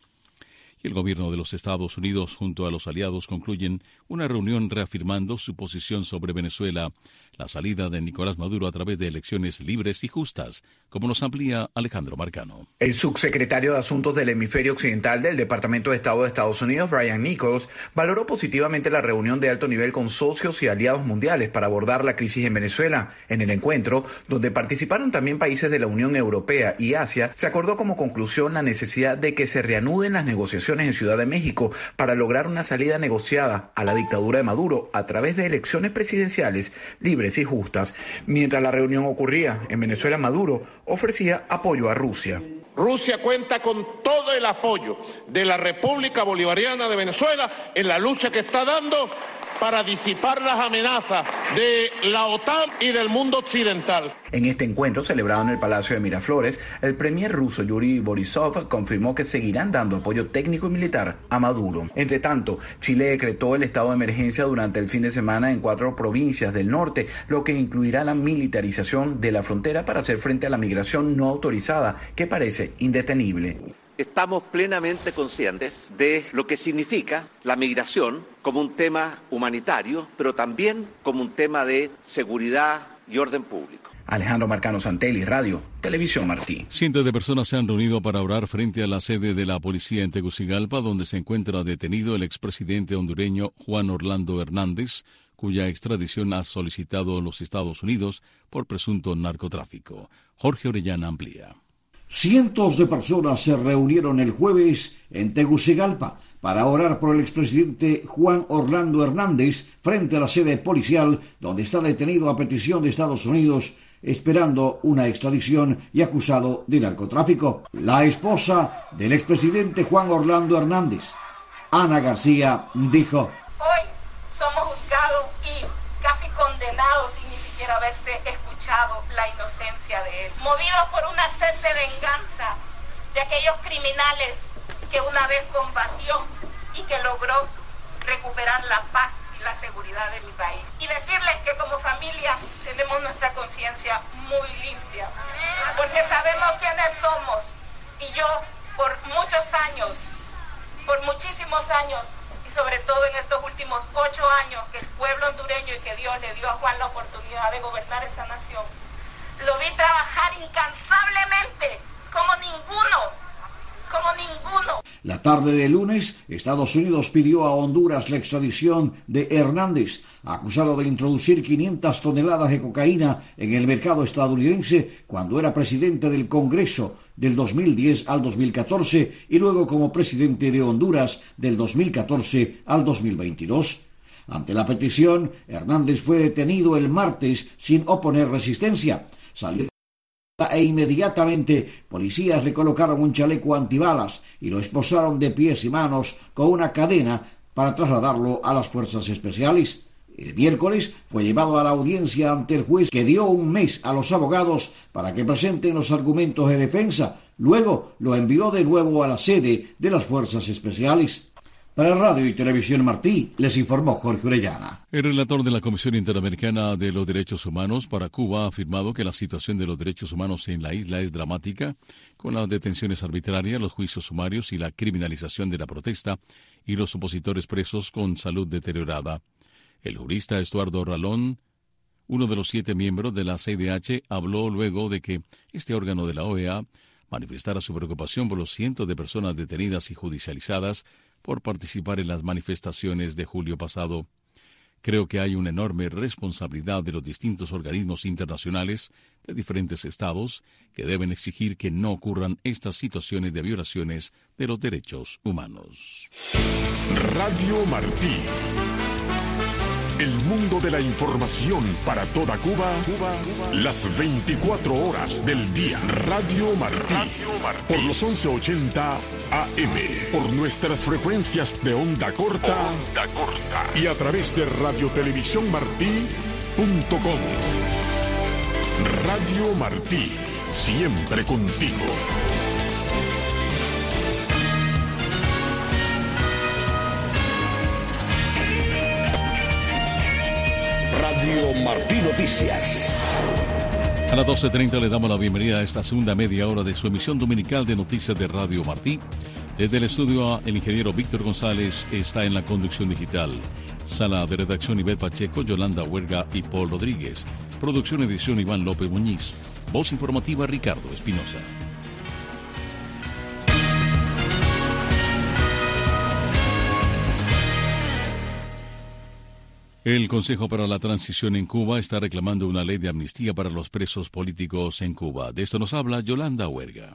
S4: Y el gobierno de los Estados Unidos junto a los aliados concluyen una reunión reafirmando su posición sobre Venezuela, la salida de Nicolás Maduro a través de elecciones libres y justas, como nos amplía Alejandro Marcano.
S19: El subsecretario de Asuntos del Hemisferio Occidental del Departamento de Estado de Estados Unidos, Brian Nichols, valoró positivamente la reunión de alto nivel con socios y aliados mundiales para abordar la crisis en Venezuela. En el encuentro, donde participaron también países de la Unión Europea y Asia, se acordó como conclusión la necesidad de que se reanuden las negociaciones en Ciudad de México para lograr una salida negociada a la dictadura de Maduro a través de elecciones presidenciales libres y justas. Mientras la reunión ocurría en Venezuela, Maduro ofrecía apoyo a Rusia.
S20: Rusia cuenta con todo el apoyo de la República Bolivariana de Venezuela en la lucha que está dando para disipar las amenazas de la OTAN y del mundo occidental.
S19: En este encuentro, celebrado en el Palacio de Miraflores, el premier ruso Yuri Borisov confirmó que seguirán dando apoyo técnico y militar a Maduro. Entre tanto, Chile decretó el estado de emergencia durante el fin de semana en cuatro provincias del norte, lo que incluirá la militarización de la frontera para hacer frente a la migración no autorizada, que parece indetenible.
S21: Estamos plenamente conscientes de lo que significa la migración como un tema humanitario, pero también como un tema de seguridad y orden público.
S19: Alejandro Marcano, Santelli, Radio, Televisión Martí.
S4: Cientos de personas se han reunido para orar frente a la sede de la policía en Tegucigalpa, donde se encuentra detenido el expresidente hondureño Juan Orlando Hernández, cuya extradición ha solicitado los Estados Unidos por presunto narcotráfico. Jorge Orellana amplía.
S22: Cientos de personas se reunieron el jueves en Tegucigalpa para orar por el expresidente Juan Orlando Hernández frente a la sede policial donde está detenido a petición de Estados Unidos esperando una extradición y acusado de narcotráfico. La esposa del expresidente Juan Orlando Hernández, Ana García, dijo:
S23: hoy somos juzgados y casi condenados sin ni siquiera haberse escuchado la inocencia de él, movidos por una sed de venganza de aquellos criminales que una vez combatió y que logró recuperar la paz y la seguridad de mi país. Y decirles que como familia tenemos nuestra conciencia muy limpia, porque sabemos quiénes somos. Y yo, por muchos años, por muchísimos años, y sobre todo en estos últimos ocho años que el pueblo hondureño y que Dios le dio a Juan la oportunidad de gobernar esta nación, lo vi trabajar incansablemente como ninguno, como ninguno.
S22: La tarde de lunes, Estados Unidos pidió a Honduras la extradición de Hernández, acusado de introducir quinientas toneladas de cocaína en el mercado estadounidense cuando era presidente del Congreso del dos mil diez al dos mil catorce y luego como presidente de Honduras del dos mil catorce al dos mil veintidós. Ante la petición, Hernández fue detenido el martes sin oponer resistencia. Salió e inmediatamente policías le colocaron un chaleco antibalas y lo esposaron de pies y manos con una cadena para trasladarlo a las fuerzas especiales. El miércoles fue llevado a la audiencia ante el juez, que dio un mes a los abogados para que presenten los argumentos de defensa. Luego lo envió de nuevo a la sede de las fuerzas especiales. Para Radio y Televisión Martí, les informó Jorge Orellana.
S4: El relator de la Comisión Interamericana de los Derechos Humanos para Cuba ha afirmado que la situación de los derechos humanos en la isla es dramática, con las detenciones arbitrarias, los juicios sumarios y la criminalización de la protesta y los opositores presos con salud deteriorada. El jurista Estuardo Ralón, uno de los siete miembros de la C I D H, habló luego de que este órgano de la O E A manifestara su preocupación por los cientos de personas detenidas y judicializadas por participar en las manifestaciones de julio pasado. Creo que hay una enorme responsabilidad de los distintos organismos internacionales de diferentes estados que deben exigir que no ocurran estas situaciones de violaciones de los derechos humanos.
S5: Radio Martí. El mundo de la información para toda Cuba, Cuba, las veinticuatro horas del día. Radio Martí, Radio Martí. Por los once ochenta A M, por nuestras frecuencias de onda corta, onda corta. Y a través de radiotelevisión martí punto com. Radio Martí, siempre contigo. Radio Martí Noticias.
S4: A las doce treinta le damos la bienvenida a esta segunda media hora de su emisión dominical de noticias de Radio Martí. Desde el estudio, el ingeniero Víctor González está en la conducción digital. Sala de redacción Ivette Pacheco, Yolanda Huerga y Paul Rodríguez. Producción edición Iván López Muñiz. Voz informativa Ricardo Espinosa. El Consejo para la Transición en Cuba está reclamando una ley de amnistía para los presos políticos en Cuba. De esto nos habla Yolanda Huerga.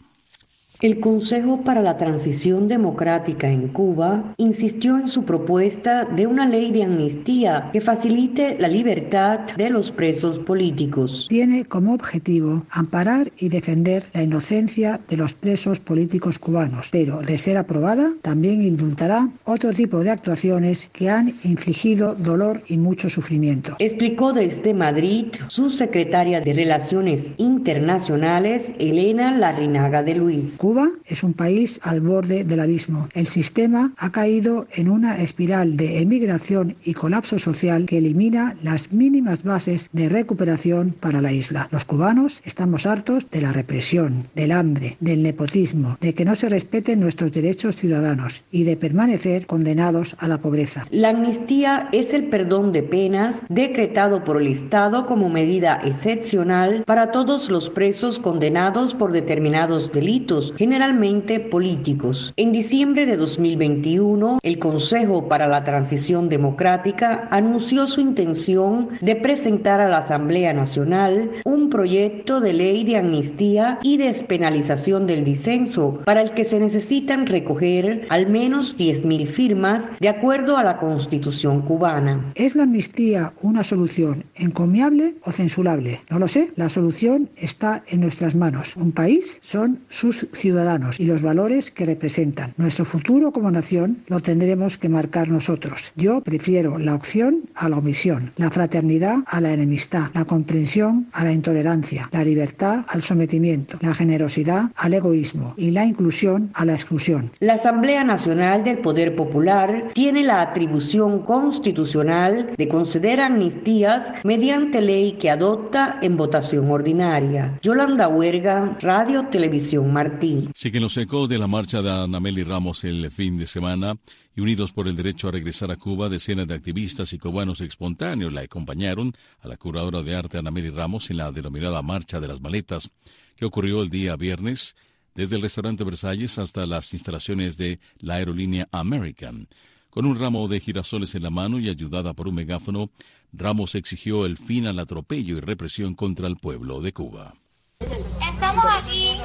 S1: El Consejo para la Transición Democrática en Cuba insistió en su propuesta de una ley de amnistía que facilite la libertad de los presos políticos.
S2: Tiene como objetivo amparar y defender la inocencia de los presos políticos cubanos, pero de ser aprobada también indultará otro tipo de actuaciones que han infligido dolor y mucho sufrimiento.
S1: Explicó desde Madrid su secretaria de Relaciones Internacionales, Elena Larrinaga de Luis.
S2: Cuba es un país al borde del abismo. El sistema ha caído en una espiral de emigración y colapso social que elimina las mínimas bases de recuperación para la isla. Los cubanos estamos hartos de la represión, del hambre, del nepotismo, de que no se respeten nuestros derechos ciudadanos y de permanecer condenados a la pobreza.
S1: La amnistía es el perdón de penas decretado por el Estado como medida excepcional para todos los presos condenados por determinados delitos, generalmente políticos. En diciembre de dos mil veintiuno, el Consejo para la Transición Democrática anunció su intención de presentar a la Asamblea Nacional un proyecto de ley de amnistía y despenalización del disenso, para el que se necesitan recoger al menos diez mil firmas de acuerdo a la Constitución cubana.
S2: ¿Es la amnistía una solución encomiable o censurable? No lo sé. La solución está en nuestras manos. Un país son sus ciudadanos y los valores que representan. Nuestro futuro como nación lo tendremos que marcar nosotros. Yo prefiero la opción a la omisión, la fraternidad a la enemistad, la comprensión a la intolerancia, la libertad al sometimiento, la generosidad al egoísmo y la inclusión a la exclusión.
S1: La Asamblea Nacional del Poder Popular tiene la atribución constitucional de conceder amnistías mediante ley que adopta en votación ordinaria. Yolanda Huerga, Radio Televisión Martí.
S4: Siguen los ecos de la marcha de Anameli Ramos el fin de semana y unidos por el derecho a regresar a Cuba, decenas de activistas y cubanos espontáneos la acompañaron a la curadora de arte Anameli Ramos en la denominada Marcha de las Maletas, que ocurrió el día viernes desde el restaurante Versalles hasta las instalaciones de la aerolínea American. Con un ramo de girasoles en la mano y ayudada por un megáfono, Ramos exigió el fin al atropello y represión contra el pueblo de Cuba.
S6: Estamos aquí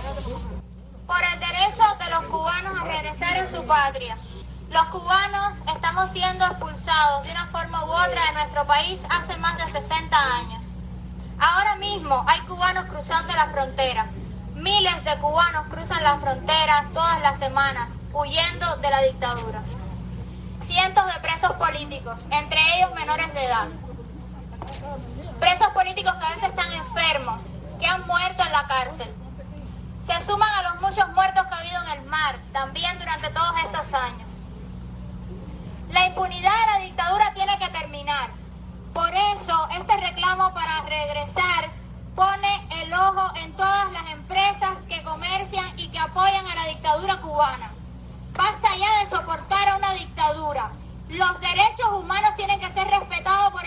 S6: por el derecho de los cubanos a regresar a su patria. Los cubanos estamos siendo expulsados de una forma u otra de nuestro país hace más de sesenta años. Ahora mismo hay cubanos cruzando la frontera. Miles de cubanos cruzan la frontera todas las semanas, huyendo de la dictadura. Cientos de presos políticos, entre ellos menores de edad. Presos políticos que a veces están enfermos, que han muerto en la cárcel. Se suman a los muchos muertos que ha habido en el mar, también durante todos estos años. La impunidad de la dictadura tiene que terminar. Por eso, este reclamo para regresar pone el ojo en todas las empresas que comercian y que apoyan a la dictadura cubana. Basta ya de soportar a una dictadura. Los derechos humanos tienen que ser respetados por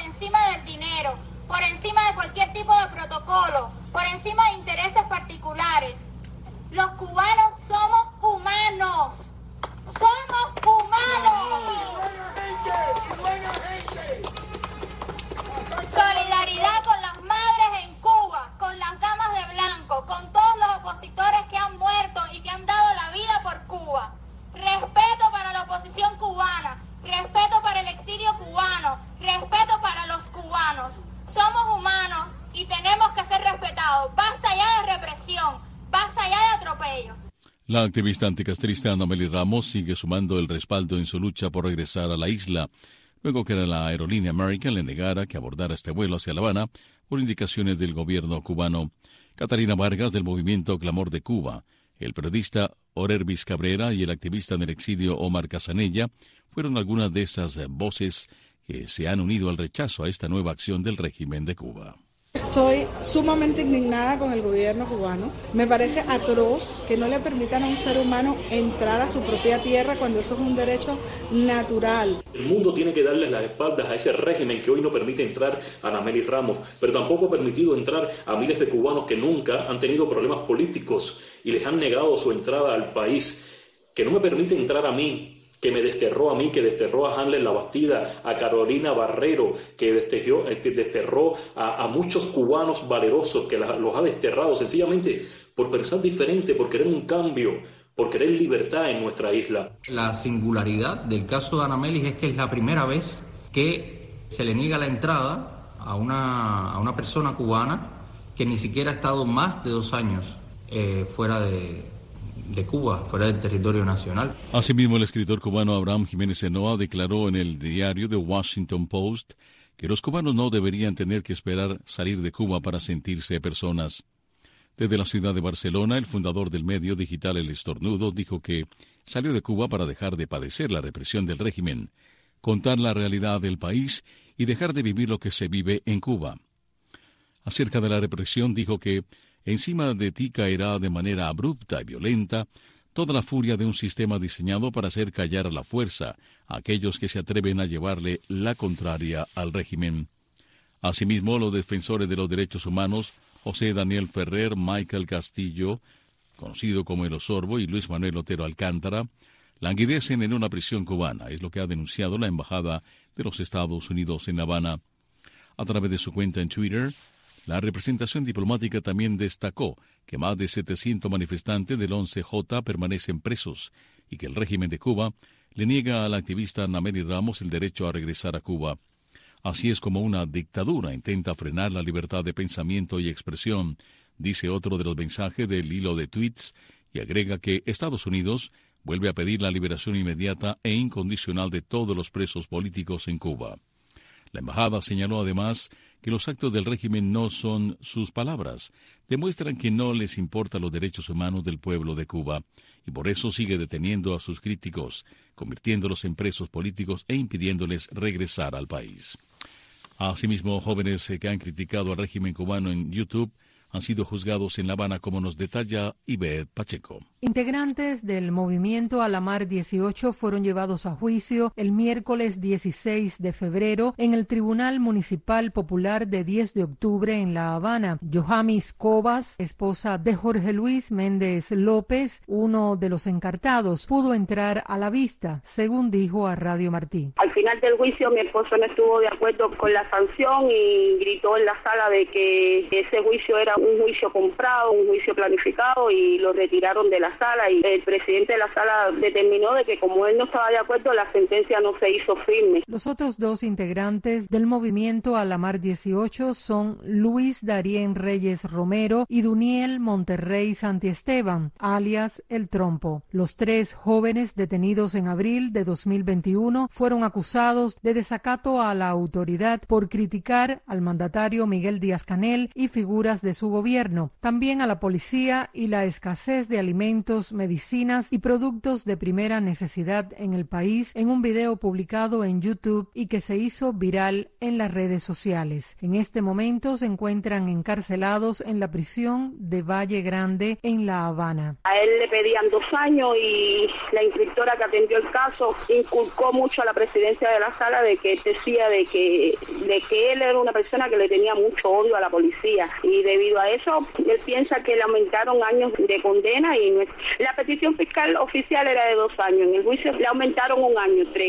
S4: La activista anticastrista Anameli Ramos sigue sumando el respaldo en su lucha por regresar a la isla, luego que la aerolínea American le negara que abordara este vuelo hacia La Habana por indicaciones del gobierno cubano. Catalina Vargas, del movimiento Clamor de Cuba, el periodista Orervis Cabrera y el activista en el exilio Omar Casanella fueron algunas de esas voces que se han unido al rechazo a esta nueva acción del régimen de Cuba.
S3: Estoy sumamente indignada con el gobierno cubano. Me parece atroz que no le permitan a un ser humano entrar a su propia tierra cuando eso es un derecho natural.
S7: El mundo tiene que darles las espaldas a ese régimen que hoy no permite entrar a Anameli Ramos, pero tampoco ha permitido entrar a miles de cubanos que nunca han tenido problemas políticos y les han negado su entrada al país, que no me permite entrar a mí, que me desterró a mí, que desterró a Hanley La Bastida, a Carolina Barrero, que desterró, que desterró a, a muchos cubanos valerosos, que la, los ha desterrado sencillamente por pensar diferente, por querer un cambio, por querer libertad en nuestra isla.
S8: La singularidad del caso de Anameli es que es la primera vez que se le niega la entrada a una, a una persona cubana que ni siquiera ha estado más de dos años eh, fuera de... de Cuba, fuera del territorio nacional.
S4: Asimismo, el escritor cubano Abraham Jiménez Enoa declaró en el diario The Washington Post que los cubanos no deberían tener que esperar salir de Cuba para sentirse personas. Desde la ciudad de Barcelona, el fundador del medio digital El Estornudo dijo que salió de Cuba para dejar de padecer la represión del régimen, contar la realidad del país y dejar de vivir lo que se vive en Cuba. Acerca de la represión, dijo que encima de ti caerá de manera abrupta y violenta toda la furia de un sistema diseñado para hacer callar a la fuerza a aquellos que se atreven a llevarle la contraria al régimen. Asimismo, los defensores de los derechos humanos, José Daniel Ferrer, Michael Castillo, conocido como El Osorbo, y Luis Manuel Otero Alcántara, languidecen en una prisión cubana, es lo que ha denunciado la Embajada de los Estados Unidos en La Habana. A través de su cuenta en Twitter, la representación diplomática también destacó que más de setecientos manifestantes del once J permanecen presos y que el régimen de Cuba le niega a la activista Anameli Ramos el derecho a regresar a Cuba. Así es como una dictadura intenta frenar la libertad de pensamiento y expresión, dice otro de los mensajes del hilo de tweets, y agrega que Estados Unidos vuelve a pedir la liberación inmediata e incondicional de todos los presos políticos en Cuba. La embajada señaló además que los actos del régimen no son sus palabras, demuestran que no les importan los derechos humanos del pueblo de Cuba, y por eso sigue deteniendo a sus críticos, convirtiéndolos en presos políticos e impidiéndoles regresar al país. Asimismo, jóvenes que han criticado al régimen cubano en YouTube han sido juzgados en La Habana, como nos detalla Ivette Pacheco.
S13: Integrantes del movimiento Alamar dieciocho fueron llevados a juicio el miércoles dieciséis de febrero en el Tribunal Municipal Popular de diez de octubre en La Habana. Johamis Cobas, esposa de Jorge Luis Méndez López, uno de los encartados, pudo entrar a la vista, según dijo a Radio Martí.
S14: Al final del juicio mi esposo no estuvo de acuerdo con la sanción y gritó en la sala de que ese juicio era un juicio comprado, un juicio planificado, y lo retiraron de la sala, y el presidente de la sala determinó de que como él no estaba de acuerdo, la sentencia no se hizo firme.
S13: Los otros dos integrantes del movimiento Alamar dieciocho son Luis Darien Reyes Romero y Duniel Monterrey Santiesteban, alias El Trompo. Los tres jóvenes detenidos en abril de dos mil veintiuno fueron acusados de desacato a la autoridad por criticar al mandatario Miguel Díaz-Canel y figuras de su gobierno, también a la policía y la escasez de alimentos, medicinas y productos de primera necesidad en el país, en un video publicado en YouTube y que se hizo viral en las redes sociales. En este momento se encuentran encarcelados en la prisión de Valle Grande en La Habana.
S14: A él le pedían dos años y la instructora que atendió el caso inculcó mucho a la presidencia de la sala de que decía de que, de que él era una persona que le tenía mucho odio a la policía, y debido a eso él piensa que le aumentaron años de condena, y no es... la petición fiscal oficial era de dos años, en el juicio le aumentaron un año, tres.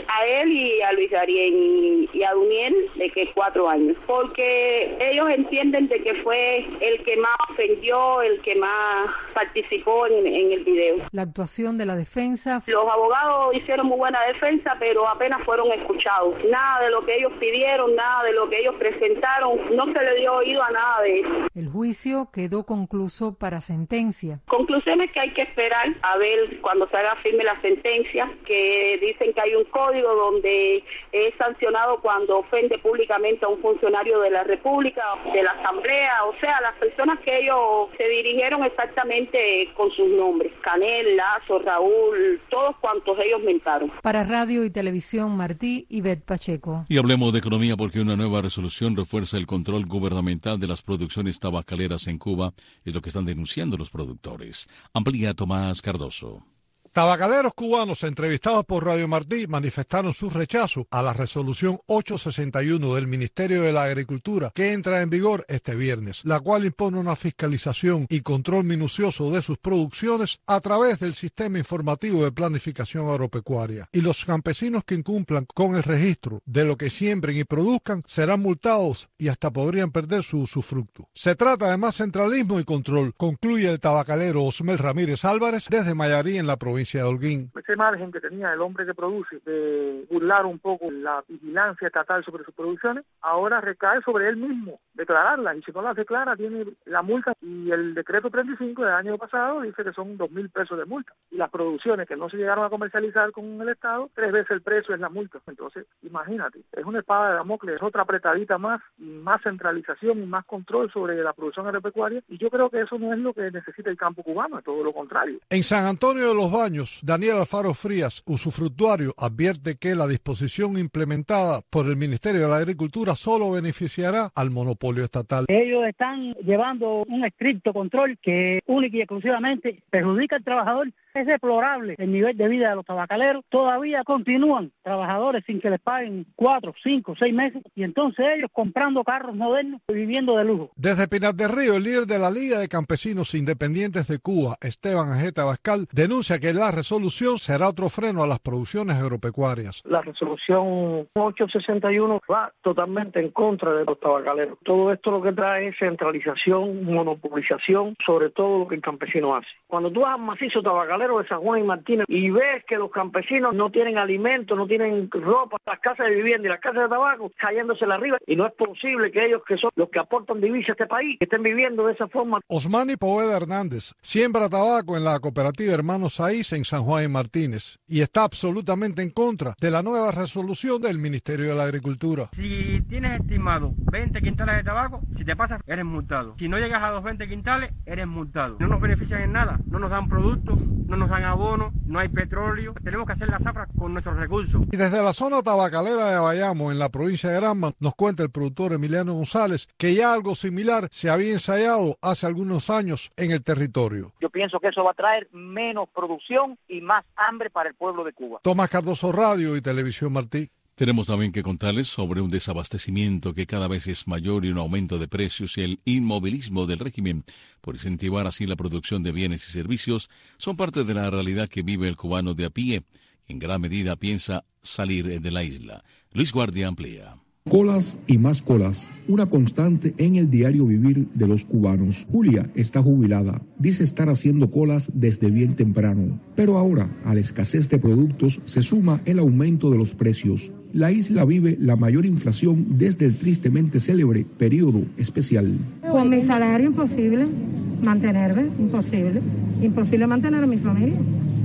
S9: A él y a Luis Darien y, y a Duniel de que cuatro años, porque ellos entienden de que fue el que más ofendió, el que más participó en, en el video.
S13: La actuación de la defensa.
S9: Los abogados hicieron muy buena defensa, pero apenas fueron escuchados. Nada de lo que ellos pidieron, nada de lo que ellos presentaron, no se le dio oído a nada de eso.
S13: El juicio quedó concluso para sentencia.
S9: Conclusiones que hay que esperar a ver cuando se haga firme la sentencia, que dicen que hay un código donde es sancionado cuando ofende públicamente a un funcionario de la República, de la Asamblea, o sea, las personas que ellos se dirigieron exactamente con sus nombres, Canel, Lazo, Raúl, todos cuantos ellos mentaron.
S13: Para Radio y Televisión Martí, Ivette Pacheco.
S4: Y hablemos de economía porque una nueva resolución refuerza el control gubernamental de las producciones tabacaleras en Cuba, es lo que están denunciando los productores. Amplía Tomás Cardoso.
S11: Tabacaleros cubanos entrevistados por Radio Martí manifestaron su rechazo a la resolución ochocientos sesenta y uno del Ministerio de la Agricultura que entra en vigor este viernes, la cual impone una fiscalización y control minucioso de sus producciones a través del Sistema Informativo de Planificación Agropecuaria. Y los campesinos que incumplan con el registro de lo que siembren y produzcan serán multados y hasta podrían perder su usufructo. Se trata de más centralismo y control, concluye el tabacalero Osmel Ramírez Álvarez desde Mayarí en la provincia de Holguín.
S12: Ese margen que tenía el hombre que produce de burlar un poco la vigilancia estatal sobre sus producciones, ahora recae sobre él mismo declararlas, y si no las declara tiene la multa, y el decreto treinta y cinco del año pasado dice que son dos mil pesos de multa, y las producciones que no se llegaron a comercializar con el Estado, tres veces el precio es la multa. Entonces, imagínate, es una espada de Damocles, es otra apretadita más, y más centralización y más control sobre la producción agropecuaria, y yo creo que eso no es lo que necesita el campo cubano, todo lo contrario.
S11: En San Antonio de los Baños, Daniel Alfaro Frías, usufructuario, advierte que la disposición implementada por el Ministerio de la Agricultura solo beneficiará al monopolio estatal.
S24: Ellos están llevando un estricto control que única y exclusivamente perjudica al trabajador. Es deplorable el nivel de vida de los tabacaleros. Todavía continúan trabajadores sin que les paguen cuatro, cinco, seis meses, y entonces ellos comprando carros modernos y viviendo de lujo.
S11: Desde Pinar del Río, el líder de la Liga de Campesinos Independientes de Cuba, Esteban Ajeta Bascal, denuncia que la resolución será otro freno a las producciones agropecuarias.
S25: La resolución ochocientos sesenta y uno va totalmente en contra de los tabacaleros. Todo esto lo que trae es centralización, monopolización sobre todo lo que el campesino hace. Cuando tú vas al macizo tabacalero de San Juan y Martínez y ves que los campesinos no tienen alimento, no tienen ropa, las casas de vivienda y las casas de tabaco cayéndosela arriba, y no es posible que ellos, que son los que aportan divisas a este país, estén viviendo de esa forma.
S11: Osmani Poveda Hernández siembra tabaco en la cooperativa Hermanos Saiz en San Juan y Martínez y está absolutamente en contra de la nueva resolución del Ministerio de la Agricultura.
S26: Si tienes estimado veinte quintales de tabaco, si te pasas eres multado. Si no llegas a los veinte quintales, eres multado. No nos benefician en nada, no nos dan productos, no nos dan abono, no hay petróleo. Tenemos que hacer la zafra con nuestros recursos.
S11: Y desde la zona tabacalera de Bayamo, en la provincia de Granma, nos cuenta el productor Emiliano González que ya algo similar se había ensayado hace algunos años en el territorio.
S27: Yo pienso que eso va a traer menos producción y más hambre para el pueblo de Cuba.
S11: Tomás Cardoso, Radio y Televisión Martí.
S4: Tenemos también que contarles sobre un desabastecimiento que cada vez es mayor y un aumento de precios y el inmovilismo del régimen por incentivar así la producción de bienes y servicios son parte de la realidad que vive el cubano de a pie. En gran medida piensa salir de la isla. Luis Guardia amplía.
S10: Colas y más colas, una constante en el diario vivir de los cubanos. Julia está jubilada, dice estar haciendo colas desde bien temprano, pero ahora a la escasez de productos se suma el aumento de los precios. La isla vive la mayor inflación desde el tristemente célebre periodo especial.
S28: Con mi salario imposible mantenerme, imposible, imposible mantener a mi familia.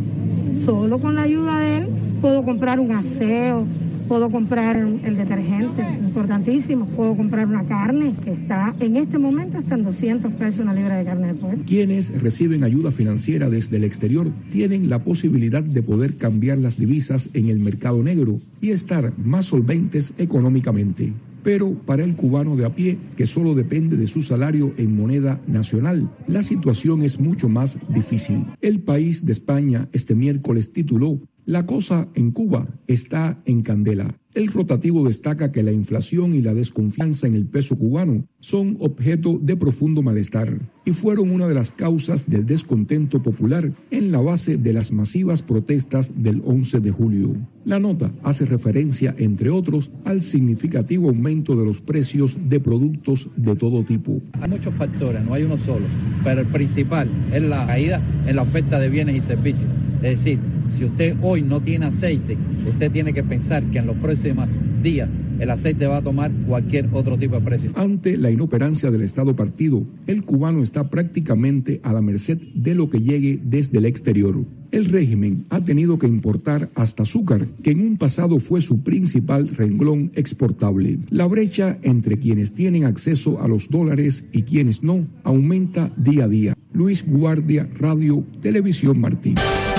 S28: Solo con la ayuda de él puedo comprar un aseo, puedo comprar el detergente, importantísimo, puedo comprar una carne que está en este momento hasta en doscientos pesos una libra de carne de pollo.
S10: Quienes reciben ayuda financiera desde el exterior tienen la posibilidad de poder cambiar las divisas en el mercado negro y estar más solventes económicamente. Pero para el cubano de a pie, que solo depende de su salario en moneda nacional, la situación es mucho más difícil. El País de España este miércoles tituló La cosa en Cuba está en candela. El rotativo destaca que la inflación y la desconfianza en el peso cubano son objeto de profundo malestar y fueron una de las causas del descontento popular en la base de las masivas protestas del once de julio. La nota hace referencia, entre otros, al significativo aumento de los precios de productos de todo tipo.
S15: Hay muchos factores, no hay uno solo, pero el principal es la caída en la oferta de bienes y servicios. Es decir, si usted hoy no tiene aceite, usted tiene que pensar que en los próximos días el aceite va a tomar cualquier otro tipo de precio.
S10: Ante la inoperancia del Estado partido, el cubano está prácticamente a la merced de lo que llegue desde el exterior. El régimen ha tenido que importar hasta azúcar, que en un pasado fue su principal renglón exportable. La brecha entre quienes tienen acceso a los dólares y quienes no aumenta día a día. Luis Guardia, Radio Televisión Martí.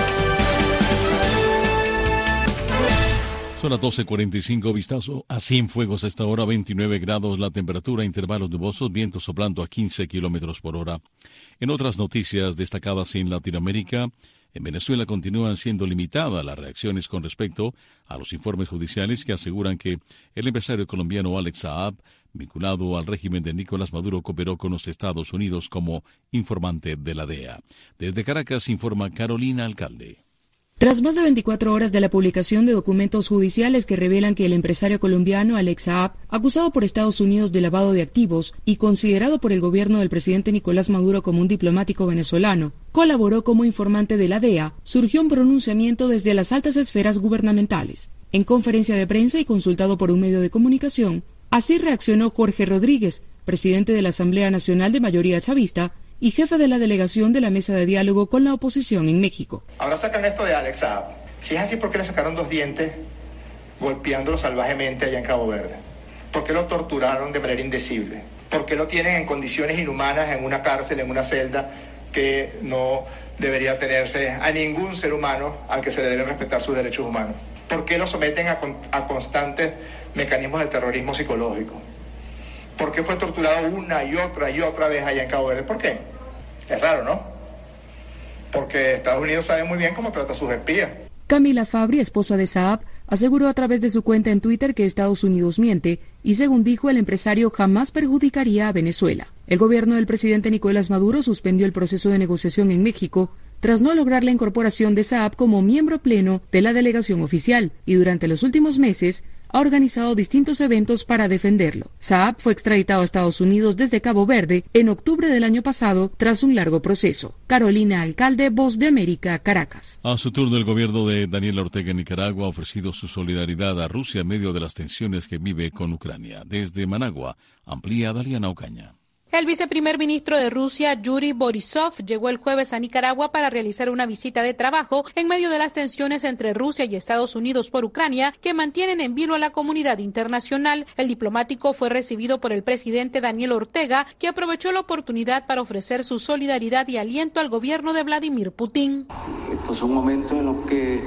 S4: Son las doce cuarenta y cinco, vistazo a Cienfuegos a esta hora, veintinueve grados la temperatura, intervalos nubosos, viento soplando a quince kilómetros por hora. En otras noticias destacadas en Latinoamérica, en Venezuela continúan siendo limitadas las reacciones con respecto a los informes judiciales que aseguran que el empresario colombiano Alex Saab, vinculado al régimen de Nicolás Maduro, cooperó con los Estados Unidos como informante de la D E A. Desde Caracas informa Carolina Alcalde.
S16: Tras más de veinticuatro horas de la publicación de documentos judiciales que revelan que el empresario colombiano Alex Saab, acusado por Estados Unidos de lavado de activos y considerado por el gobierno del presidente Nicolás Maduro como un diplomático venezolano, colaboró como informante de la D E A, surgió un pronunciamiento desde las altas esferas gubernamentales. En conferencia de prensa y consultado por un medio de comunicación, así reaccionó Jorge Rodríguez, presidente de la Asamblea Nacional de Mayoría Chavista, y jefe de la delegación de la Mesa de Diálogo con la Oposición en México.
S17: Ahora sacan esto de Alex Saab. Si es así, ¿por qué le sacaron dos dientes golpeándolo salvajemente allá en Cabo Verde? ¿Por qué lo torturaron de manera indecible? ¿Por qué lo tienen en condiciones inhumanas en una cárcel, en una celda que no debería tenerse a ningún ser humano al que se le deben respetar sus derechos humanos? ¿Por qué lo someten a, con, a constantes mecanismos de terrorismo psicológico? ¿Por qué fue torturado una y otra y otra vez allá en Cabo Verde? ¿Por qué? Es raro, ¿no? Porque Estados Unidos sabe muy bien cómo trata a sus espías.
S16: Camila Fabri, esposa de Saab, aseguró a través de su cuenta en Twitter que Estados Unidos miente y, según dijo, el empresario jamás perjudicaría a Venezuela. El gobierno del presidente Nicolás Maduro suspendió el proceso de negociación en México tras no lograr la incorporación de Saab como miembro pleno de la delegación oficial y durante los últimos meses ha organizado distintos eventos para defenderlo. Saab fue extraditado a Estados Unidos desde Cabo Verde en octubre del año pasado tras un largo proceso. Carolina Alcalde, Voz de América, Caracas.
S4: A su turno, el gobierno de Daniel Ortega en Nicaragua ha ofrecido su solidaridad a Rusia en medio de las tensiones que vive con Ucrania. Desde Managua, amplía Daliana Ocaña.
S18: El viceprimer ministro de Rusia, Yuri Borisov, llegó el jueves a Nicaragua para realizar una visita de trabajo en medio de las tensiones entre Rusia y Estados Unidos por Ucrania, que mantienen en vilo a la comunidad internacional. El diplomático fue recibido por el presidente Daniel Ortega, que aprovechó la oportunidad para ofrecer su solidaridad y aliento al gobierno de Vladimir Putin.
S19: Estos son momentos en los que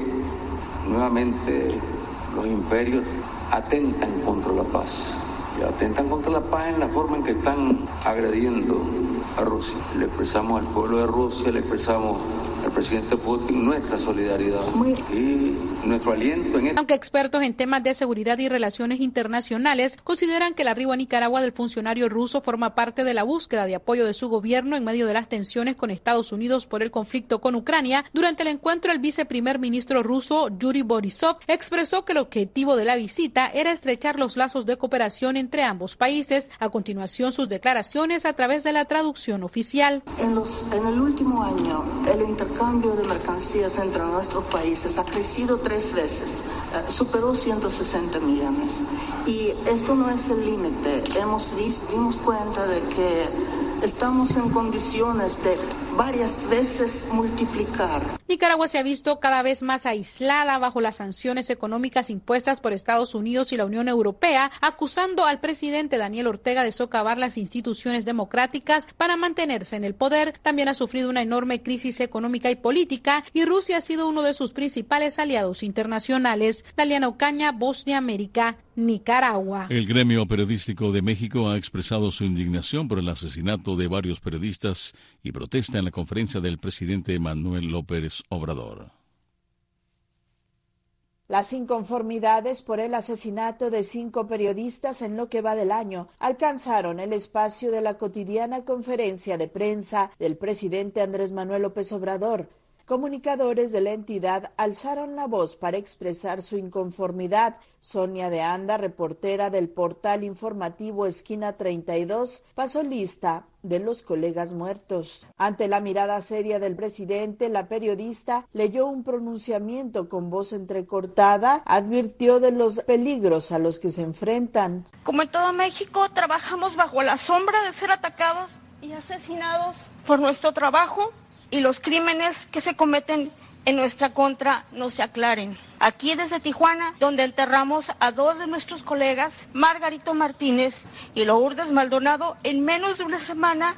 S19: nuevamente los imperios atentan contra la paz. Y atentan contra la paz en la forma en que están agrediendo a Rusia. Le expresamos al pueblo de Rusia, le expresamos al presidente Putin nuestra solidaridad y nuestro aliento en esto.
S18: Aunque expertos en temas de seguridad y relaciones internacionales consideran que el arribo a Nicaragua del funcionario ruso forma parte de la búsqueda de apoyo de su gobierno en medio de las tensiones con Estados Unidos por el conflicto con Ucrania, durante el encuentro el viceprimer ministro ruso Yuri Borisov expresó que el objetivo de la visita era estrechar los lazos de cooperación entre ambos países. A continuación, sus declaraciones a través de la traducción oficial.
S20: En, los, en el último año, el intercambio de mercancías entre nuestros países ha crecido tres veces, eh, superó ciento sesenta millones. Y esto no es el límite. Hemos visto, dimos cuenta de que estamos en condiciones de varias veces multiplicar.
S18: Nicaragua se ha visto cada vez más aislada bajo las sanciones económicas impuestas por Estados Unidos y la Unión Europea, acusando al presidente Daniel Ortega de socavar las instituciones democráticas para mantenerse en el poder. También ha sufrido una enorme crisis económica y política, y Rusia ha sido uno de sus principales aliados internacionales. Daliana Ocaña, Voz de América, Nicaragua.
S4: El gremio periodístico de México ha expresado su indignación por el asesinato de varios periodistas y protesta en la conferencia del presidente Manuel López Obrador.
S1: Las inconformidades por el asesinato de cinco periodistas en lo que va del año alcanzaron el espacio de la cotidiana conferencia de prensa del presidente Andrés Manuel López Obrador. Comunicadores de la entidad alzaron la voz para expresar su inconformidad. Sonia de Anda, reportera del portal informativo Esquina treinta y dos, pasó lista de los colegas muertos. Ante la mirada seria del presidente, la periodista leyó un pronunciamiento con voz entrecortada, advirtió de los peligros a los que se enfrentan.
S2: Como en todo México, trabajamos bajo la sombra de ser atacados y asesinados por nuestro trabajo, y los crímenes que se cometen en nuestra contra no se aclaren. Aquí desde Tijuana, donde enterramos a dos de nuestros colegas, Margarito Martínez y Lourdes Maldonado, en menos de una semana,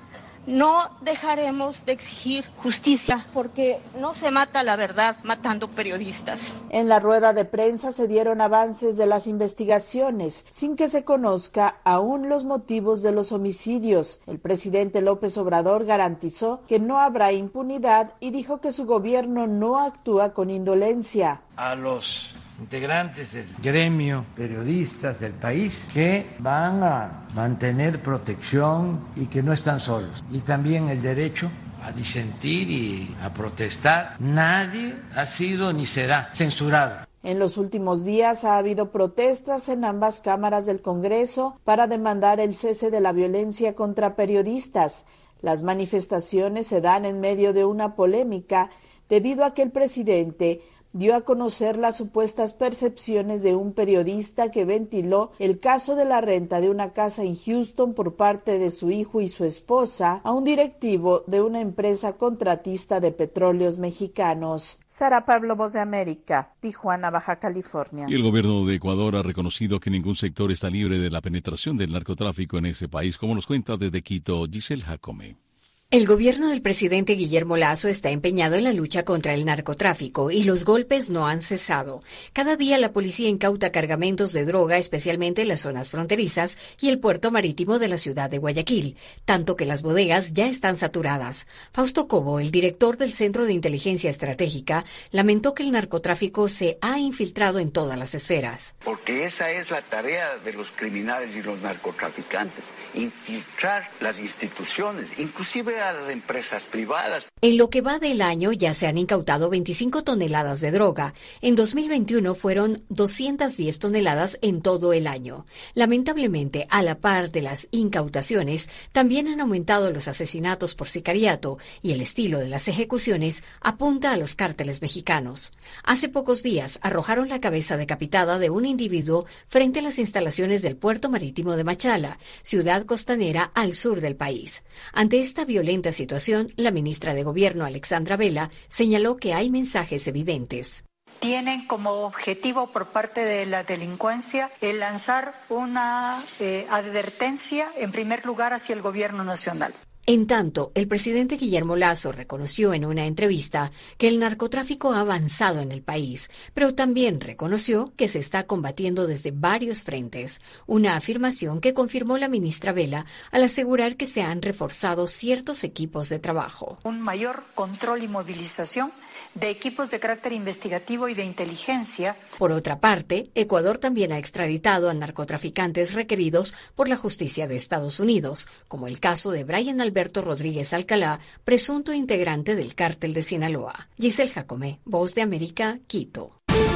S2: no dejaremos de exigir justicia, porque no se mata la verdad matando periodistas.
S1: En la rueda de prensa se dieron avances de las investigaciones, sin que se conozca aún los motivos de los homicidios. El presidente López Obrador garantizó que no habrá impunidad y dijo que su gobierno no actúa con indolencia.
S3: A los integrantes del gremio, periodistas del país, que van a mantener protección y que no están solos. Y también el derecho a disentir y a protestar. Nadie ha sido ni será censurado.
S1: En los últimos días ha habido protestas en ambas cámaras del Congreso para demandar el cese de la violencia contra periodistas. Las manifestaciones se dan en medio de una polémica debido a que el presidente dio a conocer las supuestas percepciones de un periodista que ventiló el caso de la renta de una casa en Houston por parte de su hijo y su esposa a un directivo de una empresa contratista de petróleos mexicanos. Sara Pablo, Voz de América, Tijuana, Baja California.
S4: Y el gobierno de Ecuador ha reconocido que ningún sector está libre de la penetración del narcotráfico en ese país, como nos cuenta desde Quito Giselle Jacome.
S5: El gobierno del presidente Guillermo Lasso está empeñado en la lucha contra el narcotráfico y los golpes no han cesado. Cada día la policía incauta cargamentos de droga, especialmente en las zonas fronterizas y el puerto marítimo de la ciudad de Guayaquil, tanto que las bodegas ya están saturadas. Fausto Cobo, el director del Centro de Inteligencia Estratégica, lamentó que el narcotráfico se ha infiltrado en todas las esferas.
S6: Porque esa es la tarea de los criminales y los narcotraficantes, infiltrar las instituciones, inclusive a las empresas privadas.
S5: En lo que va del año ya se han incautado veinticinco toneladas de droga. En dos mil veintiuno fueron doscientas diez toneladas en todo el año. Lamentablemente, a la par de las incautaciones, también han aumentado los asesinatos por sicariato y el estilo de las ejecuciones apunta a los cárteles mexicanos. Hace pocos días arrojaron la cabeza decapitada de un individuo frente a las instalaciones del puerto marítimo de Machala, ciudad costanera al sur del país. Ante esta violencia situación, la ministra de Gobierno, Alexandra Vela, señaló que hay mensajes evidentes.
S21: Tienen como objetivo por parte de la delincuencia el lanzar una eh, advertencia, en primer lugar, hacia el Gobierno nacional.
S5: En tanto, el presidente Guillermo Lasso reconoció en una entrevista que el narcotráfico ha avanzado en el país, pero también reconoció que se está combatiendo desde varios frentes, una afirmación que confirmó la ministra Vela al asegurar que se han reforzado ciertos equipos de trabajo.
S21: Un mayor control y movilización de equipos de carácter investigativo y de inteligencia.
S5: Por otra parte, Ecuador también ha extraditado a narcotraficantes requeridos por la justicia de Estados Unidos, como el caso de Brian Alberto Rodríguez Alcalá, presunto integrante del cártel de Sinaloa. Giselle Jacome, Voz de América, Quito.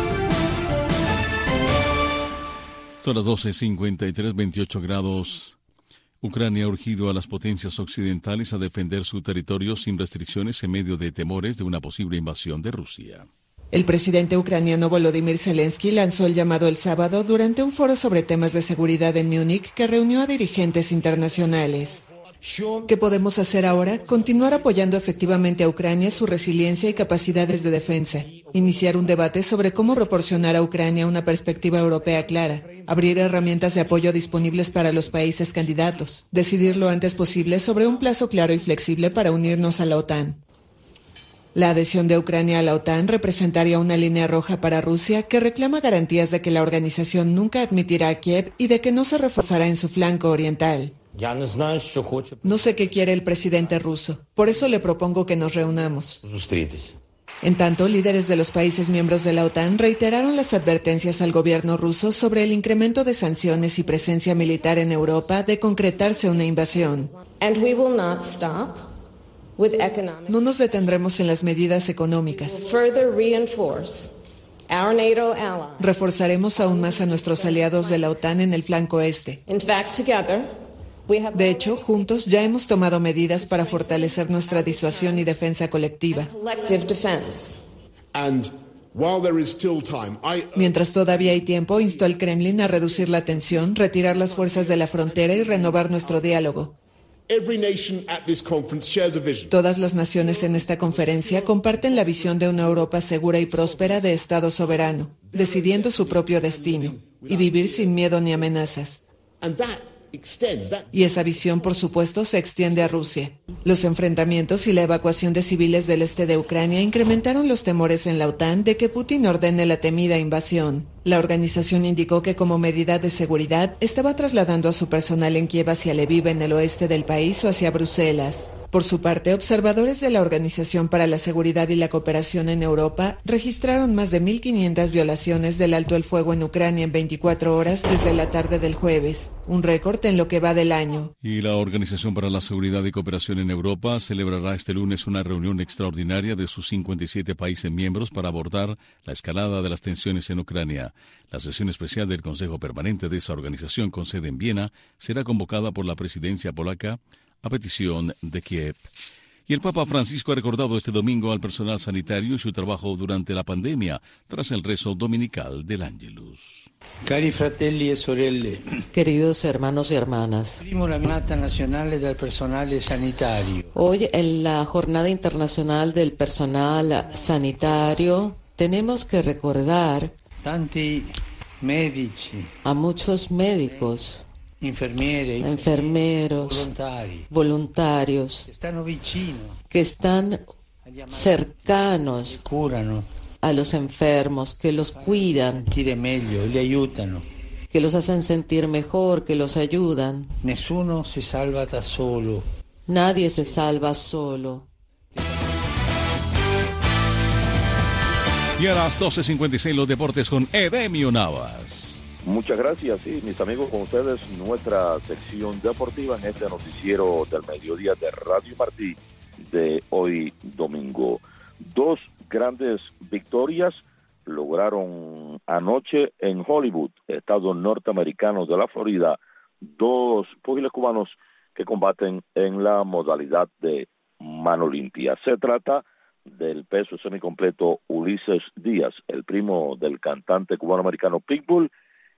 S4: Son las doce cincuenta y tres, veintiocho grados. Ucrania ha urgido a las potencias occidentales a defender su territorio sin restricciones en medio de temores de una posible invasión de Rusia.
S22: El presidente ucraniano Volodymyr Zelensky lanzó el llamado el sábado durante un foro sobre temas de seguridad en Múnich que reunió a dirigentes internacionales. ¿Qué podemos hacer ahora? Continuar apoyando efectivamente a Ucrania, su resiliencia y capacidades de defensa. Iniciar un debate sobre cómo proporcionar a Ucrania una perspectiva europea clara. Abrir herramientas de apoyo disponibles para los países candidatos. Decidir lo antes posible sobre un plazo claro y flexible para unirnos a la OTAN. La adhesión de Ucrania a la OTAN representaría una línea roja para Rusia que reclama garantías de que la organización nunca admitirá a Kiev y de que no se reforzará en su flanco oriental. No sé qué quiere el presidente ruso, por eso le propongo que nos reunamos. En tanto, líderes de los países miembros de la OTAN reiteraron las advertencias al gobierno ruso sobre el incremento de sanciones y presencia militar en Europa de concretarse una invasión.
S7: And we will not stop with economic.
S22: No nos detendremos en las medidas económicas.
S7: Further reinforce our NATO allies.
S22: Reforzaremos aún más a nuestros aliados de la OTAN en el flanco este.
S7: In fact, together,
S22: de hecho, juntos ya hemos tomado medidas para fortalecer nuestra disuasión y defensa colectiva. Mientras todavía hay tiempo, instó al Kremlin a reducir la tensión, retirar las fuerzas de la frontera y renovar nuestro diálogo. Todas las naciones en esta conferencia comparten la visión de una Europa segura y próspera de Estado soberano, decidiendo su propio destino y vivir sin miedo ni amenazas. Y esa visión, por supuesto, se extiende a Rusia. Los enfrentamientos y la evacuación de civiles del este de Ucrania incrementaron los temores en la OTAN de que Putin ordene la temida invasión. La organización indicó que como medida de seguridad estaba trasladando a su personal en Kiev hacia Lviv en el oeste del país o hacia Bruselas. Por su parte, observadores de la Organización para la Seguridad y la Cooperación en Europa registraron más de mil quinientas violaciones del alto el fuego en Ucrania en veinticuatro horas desde la tarde del jueves, un récord en lo que va del año.
S4: Y la Organización para la Seguridad y Cooperación en Europa celebrará este lunes una reunión extraordinaria de sus cincuenta y siete países miembros para abordar la escalada de las tensiones en Ucrania. La sesión especial del Consejo Permanente de esa organización con sede en Viena será convocada por la presidencia polaca a petición de Kiev. Y el Papa Francisco ha recordado este domingo al personal sanitario y su trabajo durante la pandemia, tras el rezo dominical del Ángelus.
S8: Cari fratelli e sorelle.
S9: Queridos hermanos y hermanas.
S8: Primo la giornata nazionale del personale sanitario.
S9: Hoy, en la Jornada Internacional del Personal Sanitario, tenemos que recordar
S8: tanti medici,
S9: a muchos médicos, enfermeros,
S8: voluntari,
S9: voluntarios,
S8: que están, vicino,
S9: que están cercanos a los enfermos, que los cuidan,
S8: meglio, li aiutano,
S9: que los hacen sentir mejor, que los ayudan.
S8: Nessuno si salva da solo.
S9: Nadie se salva solo.
S4: Y a las doce cincuenta y seis los deportes con Edemio Navas.
S12: Muchas gracias, sí, mis amigos, con ustedes nuestra sección deportiva en este noticiero del mediodía de Radio Martí de hoy domingo. Dos grandes victorias lograron anoche en Hollywood, estado norteamericano de la Florida, dos pugiles cubanos que combaten en la modalidad de mano limpia. Se trata del peso semicompleto Ulises Díaz, el primo del cantante cubano-americano Pitbull,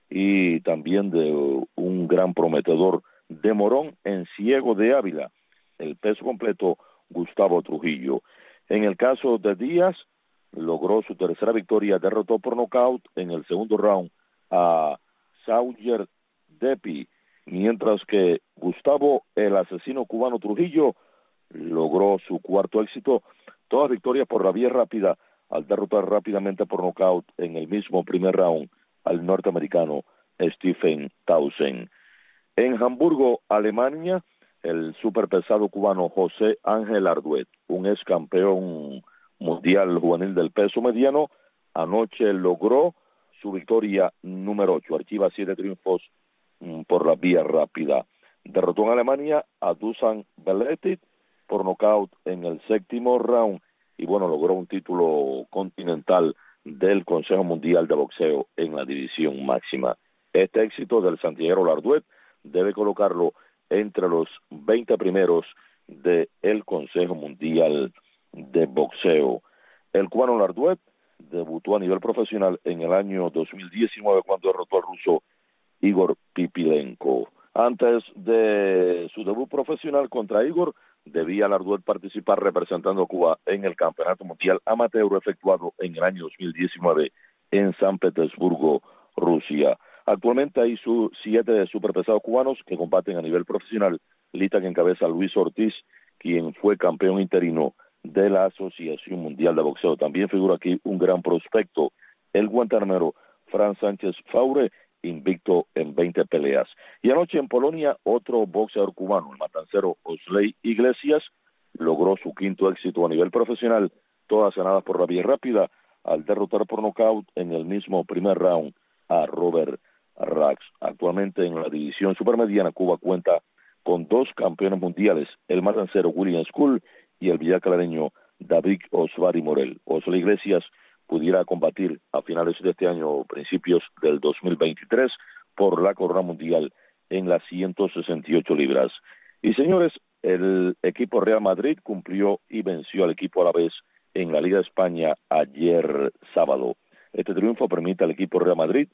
S12: y también de un gran prometedor de Morón en Ciego de Ávila, el peso completo Gustavo Trujillo. En el caso de Díaz, logró su tercera victoria, derrotó por nocaut en el segundo round a Sauger Depi, mientras que Gustavo, el asesino cubano Trujillo, logró su cuarto éxito, todas victorias por la vía rápida, al derrotar rápidamente por nocaut en el mismo primer round al norteamericano Stephen Townsend. En Hamburgo, Alemania, el superpesado cubano José Ángel Arduet, un ex campeón mundial juvenil del peso mediano, anoche logró su victoria número ocho, archiva siete triunfos mm, por la vía rápida. Derrotó en Alemania a Dusan Beletic por nocaut en el séptimo round y bueno, logró un título continental del Consejo Mundial de Boxeo en la división máxima. Este éxito del santiaguero Larduet debe colocarlo entre los veinte primeros del Consejo Mundial de Boxeo. El cubano Larduet debutó a nivel profesional en el año dos mil diecinueve cuando derrotó al ruso Igor Pipilenko. Antes de su debut profesional contra Igor, debía Larduet participar representando a Cuba en el Campeonato Mundial Amateur efectuado en el año dos mil diecinueve en San Petersburgo, Rusia. Actualmente hay su, siete superpesados cubanos que combaten a nivel profesional, lista que encabeza Luis Ortiz, quien fue campeón interino de la Asociación Mundial de Boxeo. También figura aquí un gran prospecto, el guantanamero Fran Sánchez Faure, invicto en veinte peleas. Y anoche en Polonia, otro boxeador cubano, el matancero Osley Iglesias, logró su quinto éxito a nivel profesional todas ganadas por la vía rápida, al derrotar por nocaut en el mismo primer round a Robert Rax. Actualmente en la división supermediana, Cuba cuenta con dos campeones mundiales, el matancero William School y el villacalareño David Osvari Morel. Osvaldo Iglesias pudiera combatir a finales de este año o principios del dos mil veintitrés por la corona mundial en las ciento sesenta y ocho libras. Y señores, el equipo Real Madrid cumplió y venció al equipo Alavés en la Liga de España ayer sábado. Este triunfo permite al equipo Real Madrid